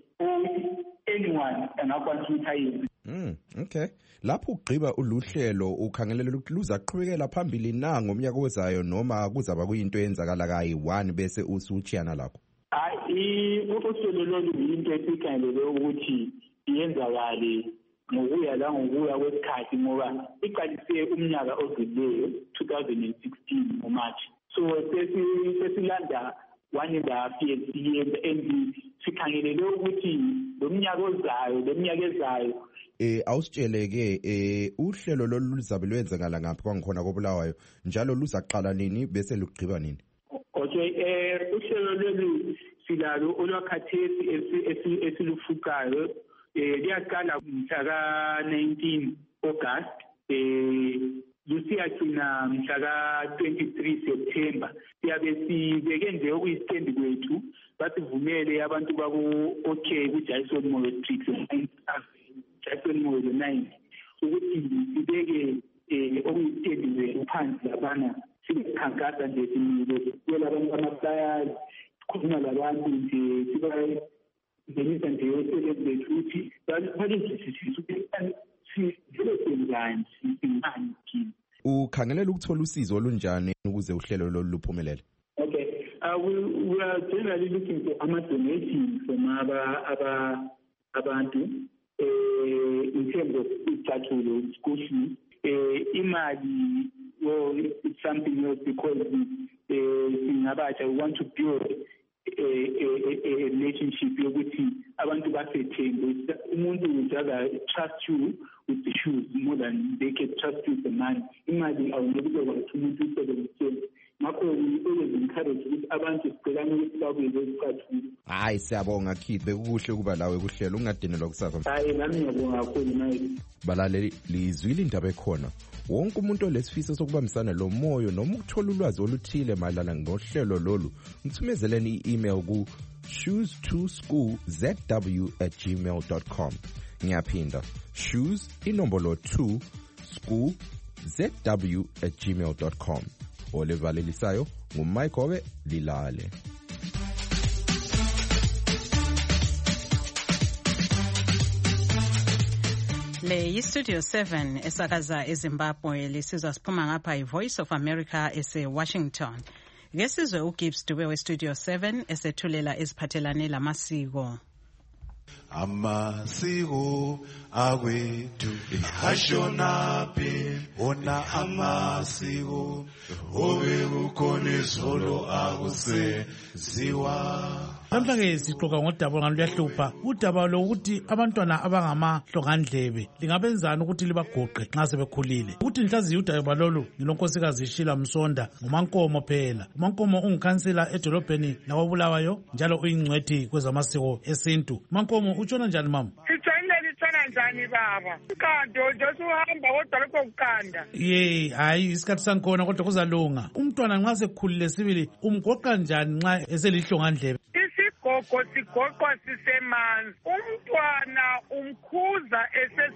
anyone angakwanisa ukuthi ayenze. Mm, okay. Lapho ugqiba uluhlelo ukhangelela ukuthi luzaqhubekela phambili na ngomnyaka ozayo noma kuzaba kuyinto eyenzakala kayi-one bese usuchiyana lakho? Hayi, uhlelo lolu yinto esikhangelele ukuthi iyenzakale ngokuya la ngokuya kwesikhathi ngoba iqalise umnyaka odluleyo twenty sixteen ngoMarch. So sesilanda one and a half years siyenza and sikhangelele ukuthi lo mnyaka ozayo lo mnyaka ezayo eh awusitsheleke eh uhlelo lolu luzabe lwenzakala ngaphi kwangikhona koBulawayo njalo luzaqala nini bese lugqiba nini? Okay, eh uhlelo lolu silalo olwakhathesi esilufukayo eh liyaqala mhla ka nineteen August eh lusiyagcina mhla ka twenty-three September. Siyabe sibeke nje okuyistendi kwethu basivumele abantu bako okay ku Jason Moyo Street Jason Moyo nine ukuthi sibeke eh okuyistendi kwethu phansi labana sikhankasa nje simile yela abantu amaflyers khuluma labantu nje sibaye ngenisa nje usebenze bethu ukuthi balezisisiso ukuthi sivele singani kini. Ukhangelela ukuthola usizo olunjani ukuze uhlelo lolu luphumelele? Okay, uh, we, we are generally looking for ama donations from aba aba abantu eh in terms of isicathulo school fees eh imali well it's something else because eh singabatsha we want to build a, a, a relationship yokuthi abantu basethembe umuntu would rather trust you with the shoes more than they can trust you with the money. Imagine awunekuzokwazi ukuthi umuntu usebenzise ngakho we always encourage ukuthi abantu sicelane ukuthi babuye bezicathulo. Hayi siyabonga Kid bekukuhle ukuba lawe kuhlelo ungadinelwa kusasa. Hayi nami ngiyabonga kakhulu naye. Balaleli lizwile indaba ekhona. Wonke umuntu olesifiso sokubambisana lo moyo noma ukuthola ulwazi oluthile mayelana ngohlelo lolu ngithumezeleni i-email ku shoes to school z w at gmail dot com. Ngiyaphinda shoes inombolo two school z w at gmail dot com. Olevalelisayo nguMike Hobe Lilale. Le yi-Studio seven esakaza eZimbabwe lisizwa siphuma ngapha i-Voice of America ese-Washington. Ngesizwe uGibbs Dube we-Studio seven esethulela eziphathelane lamasiko. Amasiko awethu ashonaphi ona amasiko obe kukhona izolo akuseziwa. Namhlanje sixoxa ngodaba olungaluyahlupha udaba lokuthi abantwana abangamahlongandlebe lingabenzana ukuthi libagoqe nxa sebekhulile. Ukuthi nhlaziyo udaba lolu ngilonkosikazi Ishila Msonda nguMankomo phela. uMankomo ungikhansela edolobheni lakoBulawayo njalo uyingcwethi kwezamasiko esintu. Mankomo utshona njani mama? Sitshonile litshona njani baba? Ukando nje uhamba kodwa lokho ukanda. Ye hayi isikhathi sankhona kodwa kuzalunga. Umntwana nxa sekhulile sibili umgoqa njani nxa eselihlongandlebe? Gogo sigoqwa sisemanzi. Umntwana umkhuza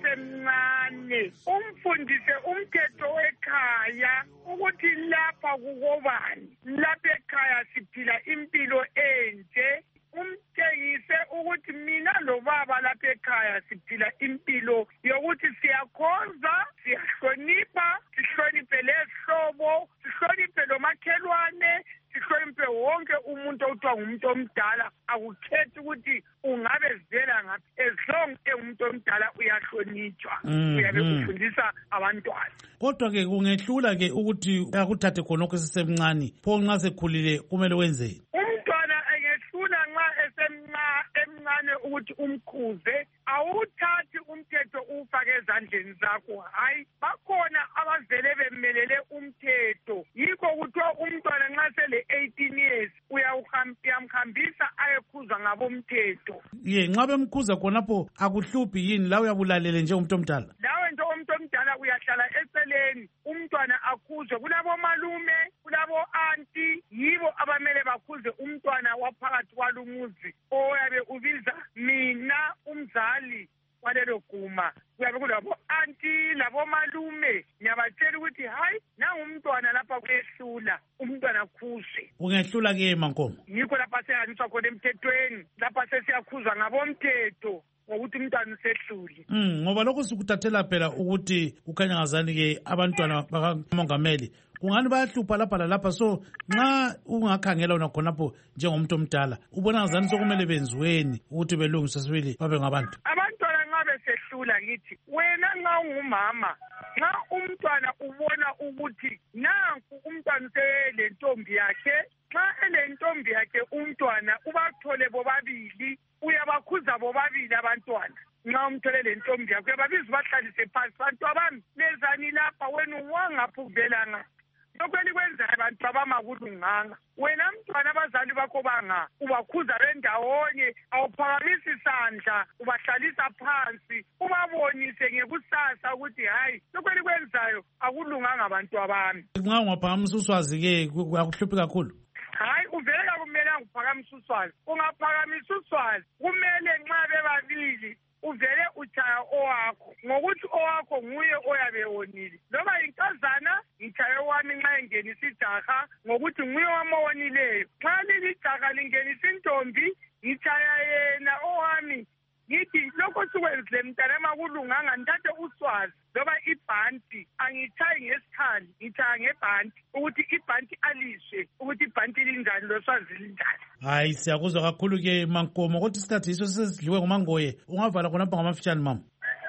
esesemncane, umfundise umthetho ekhaya ukuthi lapha kukobani, lapha ekhaya siphila impilo enje. Umtshengise ukuthi mina lo baba lapha ekhaya siphila impilo yokuthi siyakhonza, siyahlonipha, sihloniphe lehlobo, sihloniphe lo makhelwane, sihloniphe wonke umuntu othiwa ngumuntu omdala. Akukhethi ukuthi ungabe zivela ngaphi, as long engumuntu omdala uyahlonitshwa. Uyabe ufundisa abantwana. Kodwa ke kungehlula ke ukuthi akuthathe khonokho esisemncane pho nxa sekhulile kumele wenzeni? Umntwana engehlula nxa esemncane ukuthi umkhuze, awuthathi umthetho ufake ezandleni zakho. Hayi, bakhona abavele bemelele umthetho. Yikho kuthiwa umntwana nxa sele eighteen years uyamhambisa ayekhuzwa ngabomthetho. Ye nxa bemkhuza khonapho akuhluphi yini la uyabulalele nje umuntu omdala? Lawe nje umuntu omdala uyahlala eceleni umntwana akhuzwe. Kulabo malume, kulabo auntie, yibo abamele bakhuze umntwana waphakathi kwalumuzi oyabe ubiza mina umzali walelo guma. Kuyabe kulabo auntie labo malume ngiyabatshela ukuthi hayi nangu umntwana lapha kuyehlula umntwana khuzwe. Ungehlula ke Mankomo? Yikho lapha seyaniswa khona emthethweni, lapha sesiyakhuzwa ngabomthetho ngokuthi umntwana usehlule. Mm ngoba lokho sikuthathela phela ukuthi ukhanyangazani ke abantwana bakamongameli kungani bayahlupha lapha lalapha. So nxa ungakhangela wona khonapho njengomuntu omdala ubona ngazani sokumele benziweni ukuthi belungiswe sibili babe ngabantu? Abantwana nxa besehlula ngithi wena nxa ungumama, nxa umntwana ubona ukuthi nanku umntwana usele ntombi yakhe, nxa ele ntombi yakhe umntwana ubathole bobabili, uyabakhuza bobabili abantwana. Nxa umtholele ntombi yakhe uyababiza ubahlalise phansi, bantu abami nezani lapha wena uwangaphi ukuvelanga. Lokho elikwenzayo abantu abamakulunganga. Wena mntwana abazali bakho banga ubakhuza bendawonye, awuphakamisi isandla, ubahlalisa phansi, ubabonise ngekusasa ukuthi hayi lokho elikwenzayo akulunganga abantu abami. Nxa ungaphakamisa uswazi ke akuhluphi kakhulu? Hayi uvele kumele ngiphakamisa uswazi. Ungaphakamisa uswazi kumele nxa bebabili uvele uchaya owakho ngokuthi owakho nguye oyabe wonile. Noma inkazana ngichaye wami nxa engenisa ijaha ngokuthi nguye wamawonileyo. Nxa lilijaha lingenisa intombi ngichaya yena owami. Ngithi lokho ngikwenzile mntana makulunganga ngithathe uswazi loba ibhanti angithayi ngesikhali ngithaya ngebhanti ukuthi ibhanti aliswe ukuthi ibhanti linjani loswazi linjani. Hayi siyakuzwa kakhulu-ke Mankomo, kodwa isikhathi yiso sesidliwe nguMangoye. Ungavala khonapha ngamafitshane mama.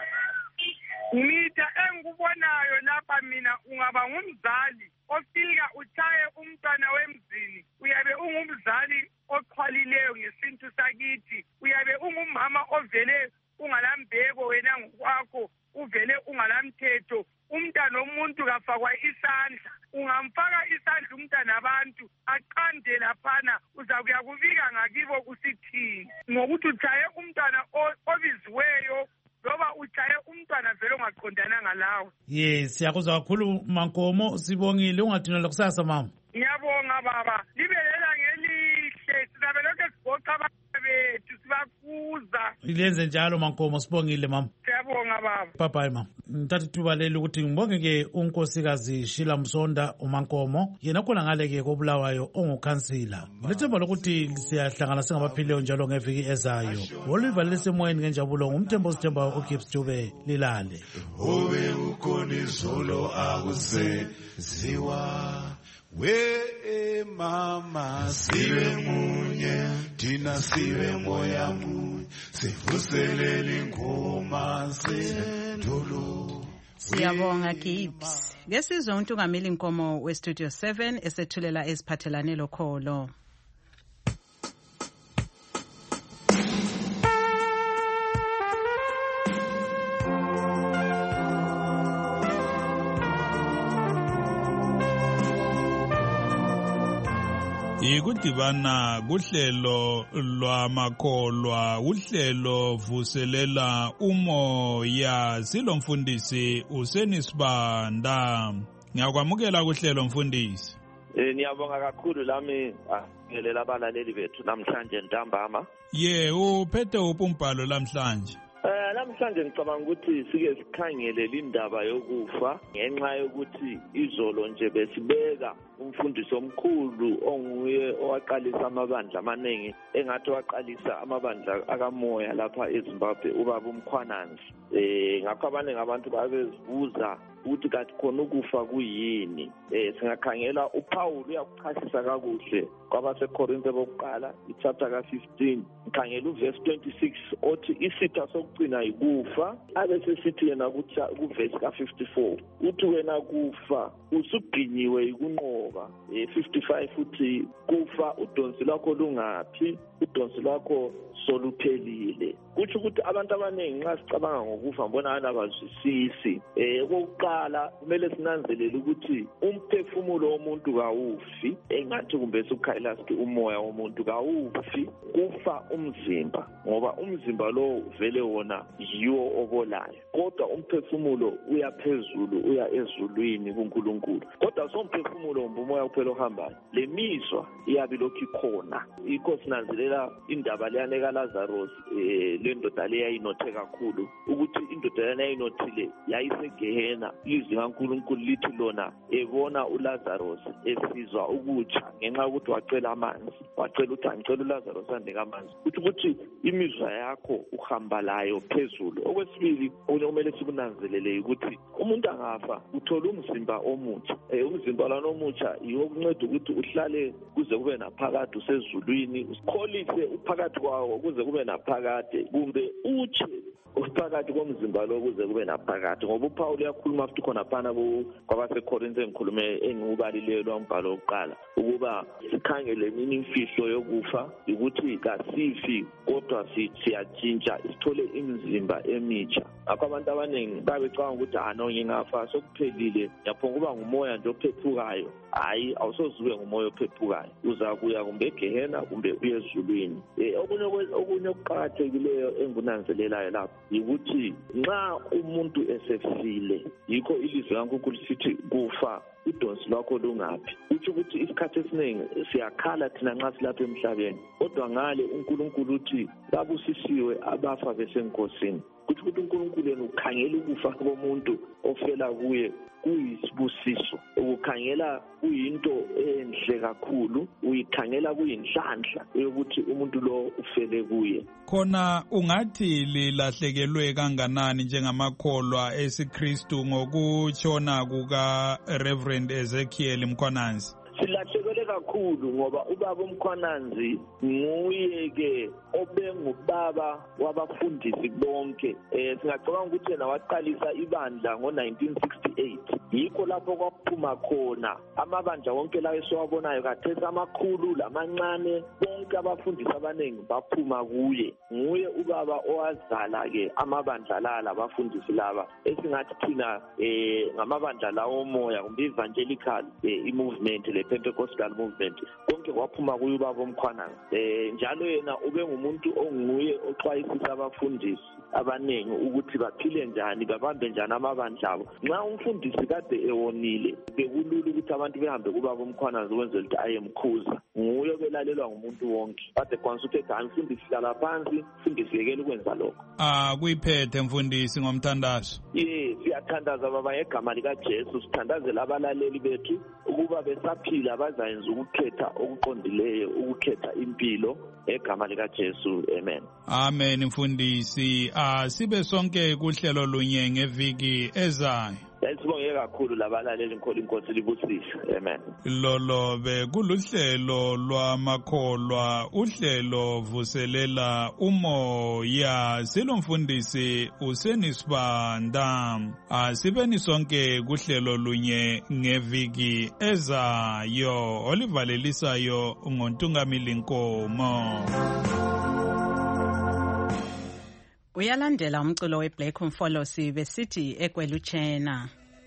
Mitha engikubonayo lapha mina ungaba ngumzali ofika uchaye umntwana wemzini, uyabe ungumzali oxhwalileyo ngesintu sakithi, uyabe ungumama ovele ungalambeko wena ngokwakho, uvele ungalamthetho. Umntana omuntu kafakwa isandla, ungamfaka isandla umntana abantu aqande laphana uzakuya kubika ngakibo usithini ngokuthi uchaye umntwana obiziweyo loba uchaye umntwana vele ongaqondananga lawe. Yes, siyakuzwa kakhulu Mankomo, sibongile. Ungadinela kusasa mama. Ngiyabonga baba, libelela ngelihle, sizabe lokho sigoqa abantu bethu sibakuza. Ilenze njalo Mankomo, sibongile mama. Siyabonga baba. Bye bye mama. Ngithatha ithuba leli ukuthi ngibonge-ke unkosikazi Sheila Msonda uMankomo, yena khona ngale-ke koBulawayo ongukhansila. Ngilethemba lokuthi siyahlangana singabaphileyo njalo ngeviki ezayo. Oliver lesemoyeni ngenjabulo ngumthembo sithemba uGibbs Dube lilale. Obe ukhona izolo akuseziwa we mama sibe munye thina sibe moya munye sivuselele ingoma sendulo. Siyabonga Gibbs. Ngesizwe uNtungameli Nkomo we Studio seven esethulela eziphathelane lokholo. Ikudibana kuhlelo lwamakholwa, uhlelo vuselela umoya. Silomfundisi uSenisibanda. Ngiyakwamukela kuhlelo mfundisi. Eh niyabonga kakhulu lami ngelela abalaleli bethu namhlanje ntambama. Ye uphethe upumbhalo namhlanje. Eh namhlanje ngicabanga ukuthi sike sikhangele indaba yokufa ngenxa yokuthi izolo nje besibeka umfundisi omkhulu onguye owaqalisa amabandla amaningi engathi waqalisa amabandla akamoya lapha eZimbabwe ubaba uMkhwananzi. Eh ngakho abaningi abantu babezibuza ukuthi kathi khona ukufa kuyini. Eh singakhangela uPaul uyakuchasisa kakuhle kwabaseKorinte bokuqala ichapter ka fifteen, ngikhangela uverse twenty-six othi isitha sokugcina ikufa, abese sithi yena kuverse ka fifty-four uthi wena kufa usugqinyiwe ikunqoba. Eh fifty-five uthi kufa udonsi lwakho lungaphi, udonsi lwakho soluphelile. Kuthi ukuthi abantu abaningi nxa sicabanga ngokufa mbona abazwisisi. Eh okokuqala kumele sinanzelele ukuthi umphefumulo womuntu kawufi, engathi kumbe sukhayela sithi umoya womuntu kawufi, kufa umzimba ngoba umzimba lo vele wona yiwo obolayo, kodwa umphefumulo uya phezulu uya ezulwini kuNkulunkulu. Kodwa somphefumulo umoya kuphela ohambayo, le mizwa iyabe lokhu ikhona. Ikho sinanzelela indaba leyane kaLazarus, eh le ndoda leyayinothe kakhulu ukuthi indoda leyana yayinothile yayisegehena. Izwi kaNkulunkulu lithi lona ebona uLazarus esizwa ukutsha ngenxa yokuthi wacela amanzi, wacela ukuthi angicela uLazarus andeke amanzi. Kuthi ukuthi imizwa yakho uhamba layo phezulu. Okwesibili okumele sikunanzelele ukuthi umuntu angafa uthola umzimba omutsha. Eh umzimba lana omutsha yiwo okunceda ukuthi uhlale kuze kube naphakade usezulwini, usikholise uphakathi kwawo kuze kube naphakade, kumbe utshe uphakathi komzimba lo kuze kube naphakade. Ngoba uPaul uyakhuluma futhi khona phana kwabaseKorinte engikhulume engubalileyo lwambhalo oqala ukuba sikhangele nini imfihlo yokufa ukuthi kasifi kodwa siyatshintsha sithole imizimba emitsha. Akho abantu abaningi babecanga ukuthi ano ngingafa sokuphelile yaphonga kuba ngumoya nje ophephukayo. Hayi, awusozube ngumoya ophephukayo, uzakuya kumbe egehena kumbe uyezulwini. Eh okunye okunye okuqhakathekileyo engunanzelelayo lapho ukuthi nxa umuntu esefile, yikho ilizwi laNkulunkulu sithi kufa udonsi lwakho lungaphi. Utsho ukuthi isikhathi esiningi siyakhala thina nxa silapha emhlabeni, kodwa ngale uNkulunkulu uthi babusisiwe abafa besenkosini. Kuthi ukuthi uNkulunkulu yena ukhangela ukufa komuntu ofela kuye kuyisibusiso, ukukhangela kuyinto enhle kakhulu, uyikhangela kuyinhlanhla yokuthi umuntu lo ufele kuye. Khona ungathi lilahlekelwe kanganani njengamakholwa esiKristu ngokutshona kuka Reverend Ezekiel Mkhwananzi? Silahlekelwe kakhulu ngoba ubaba uMkhwananzi nguye ke obengubaba wabafundisi bonke. Eh singacabanga ukuthi yena waqalisa ibandla ngo nineteen sixty-eight. Yikho lapho kwaphuma khona amabandla wonke lawo esiwabonayo kathesi amakhulu lamancane, bonke abafundisi abaningi baphuma kuye. Nguye ubaba owazala ke amabandla la abafundisi laba esingathi thina eh ngamabandla lawo moya kumbe evangelical eh, movement le Pentecostal movement. Konke kwaphuma kuye ubaba uMkhwananzi. Eh njalo yena ube ngumuntu onguye oxwayisisa abafundisi abaningi ukuthi baphile njani, babambe njani amabandla abo. Nxa umfundisi kade ewonile bekulula ukuthi abantu behambe kubaba uMkhwananzi ukwenzela ukuthi ayemkhuza. Nguye obelalelwa ngumuntu wonke. Kade kwanza ukuthi ethi umfundisi hlala phansi, umfundisi yekela ukwenza lokho. Ah kuyiphethe mfundisi ngomthandazo. Yes, siyathandaza baba ngegama lika Jesu, sithandazela abalaleli bethu ukuba besaphila bazayenza ukukhetha okuqondileyo, ukukhetha impilo egama lika Jesu. Amen. Amen mfundisi. Ah sibe sonke kuhlelo lunye ngeviki ezayo. Sibonge kakhulu labalaleli, inkholi inkosi libusise. Amen. Lolo be kuluhlelo lwamakholwa, uhlelo vuselela umoya. Silomfundisi usenisibanda. Asibeni sonke kuhlelo lunye ngeviki ezayo. Olivalelisayo ngoNtungamili Nkomo. Uyalandela umculo weBlack Mfolosi besithi ekwelutshena.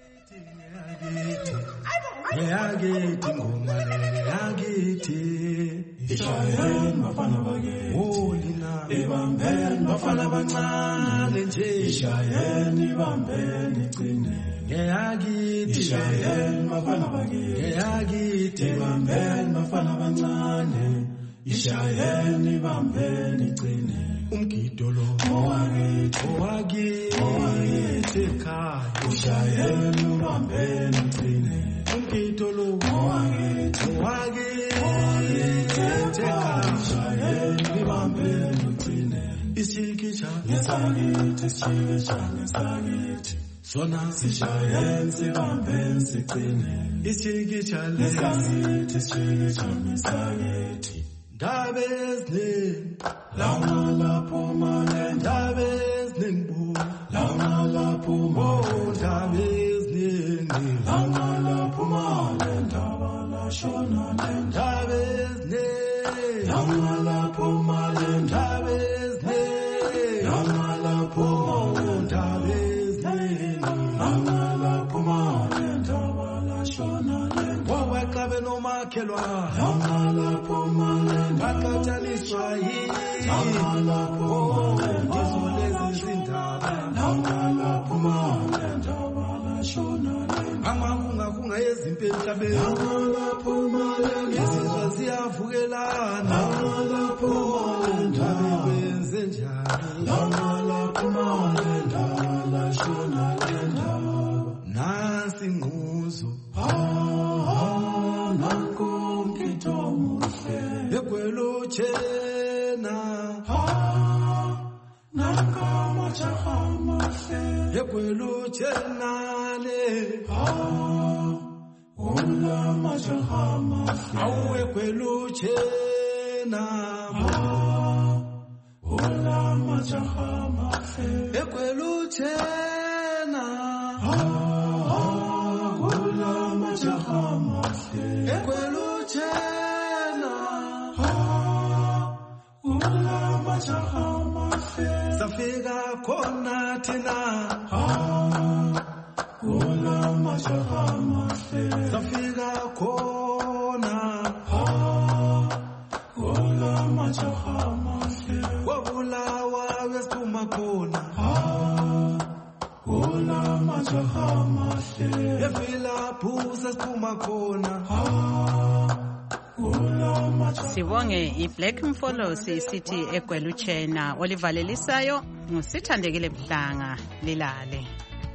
Yagithi ngoma yagithi ishayeni bafana bake olina ebambeni bafana bancane nje ishayeni bambeni cine yagithi ishayeni bafana bake yagithi ebambeni bafana bancane ishayeni bambeni cine umgido lo owakithi owakithi owakithi ekhaya ishayeni bambeni cine umgido lo owakithi owakithi owakithi ekhaya bambeni cine isikisha ngesakithi isikisha ngesakithi sona sishayeni sibambeni sicine isikisha ngesakithi isikisha ngesakithi Dabesnin, lama la pumane, dabesnin bu, lama la pumane, dabesnin, lama la pumane, dabala shonane, dabesnin, lama la pumane, dabesnin, lama la pumane, dabesnin, lama la pumane, dabala shonane, wawa kabe no makelwa, lama la pumane. Bakataniswa hii Lama pumale Ngizolezi zindaba Lama pumale Ndabala shonale Mama kunga kunga yezimpe mhlabeni Lama pumale Ngizizwa ziyavukelana Lama pumale Ndabe wenze njani Lama pumale Ndabala shonale ndaba Nansi nguzo Ah, nanko mkitomu Ekwelutshena ha nakama chahama fe ekwelutshena le ha ola machahama fe au ekwelutshena ha ola machahama fe ekwelutshena ha ola machahama fe ekwelutshena Safika khona thina ha kula mashahama fe Safika khona ha kula mashahama fe Wabulawa wesuma khona ha Ola majaha mahle Evila phuza siphuma khona Ola majaha Sibonge iBlack Mfolosi sithi egweluchena olivalelisayo ngusithandekile Mhlanga lilale.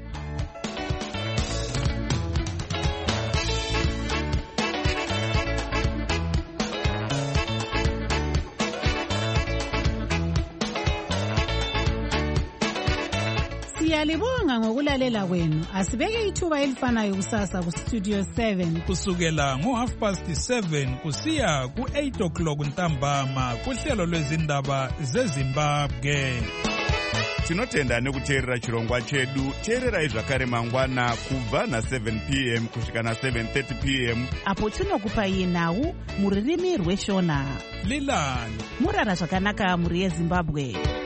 Siyalibonga ngokulalela kwenu. Asibeke ithuba elifanayo kusasa ku Studio seven kusukela ngo half past seven kusiya ku eight o'clock ntambama kuhlelo lwezindaba zeZimbabwe. Tinotenda nekuteerera chirongwa chedu. Teererai zvakare mangwana kubva na seven p m kusvika na seven thirty p m apo tinokupai nhau muririmi rweshona. Lilani murara zvakanaka muri yeZimbabwe.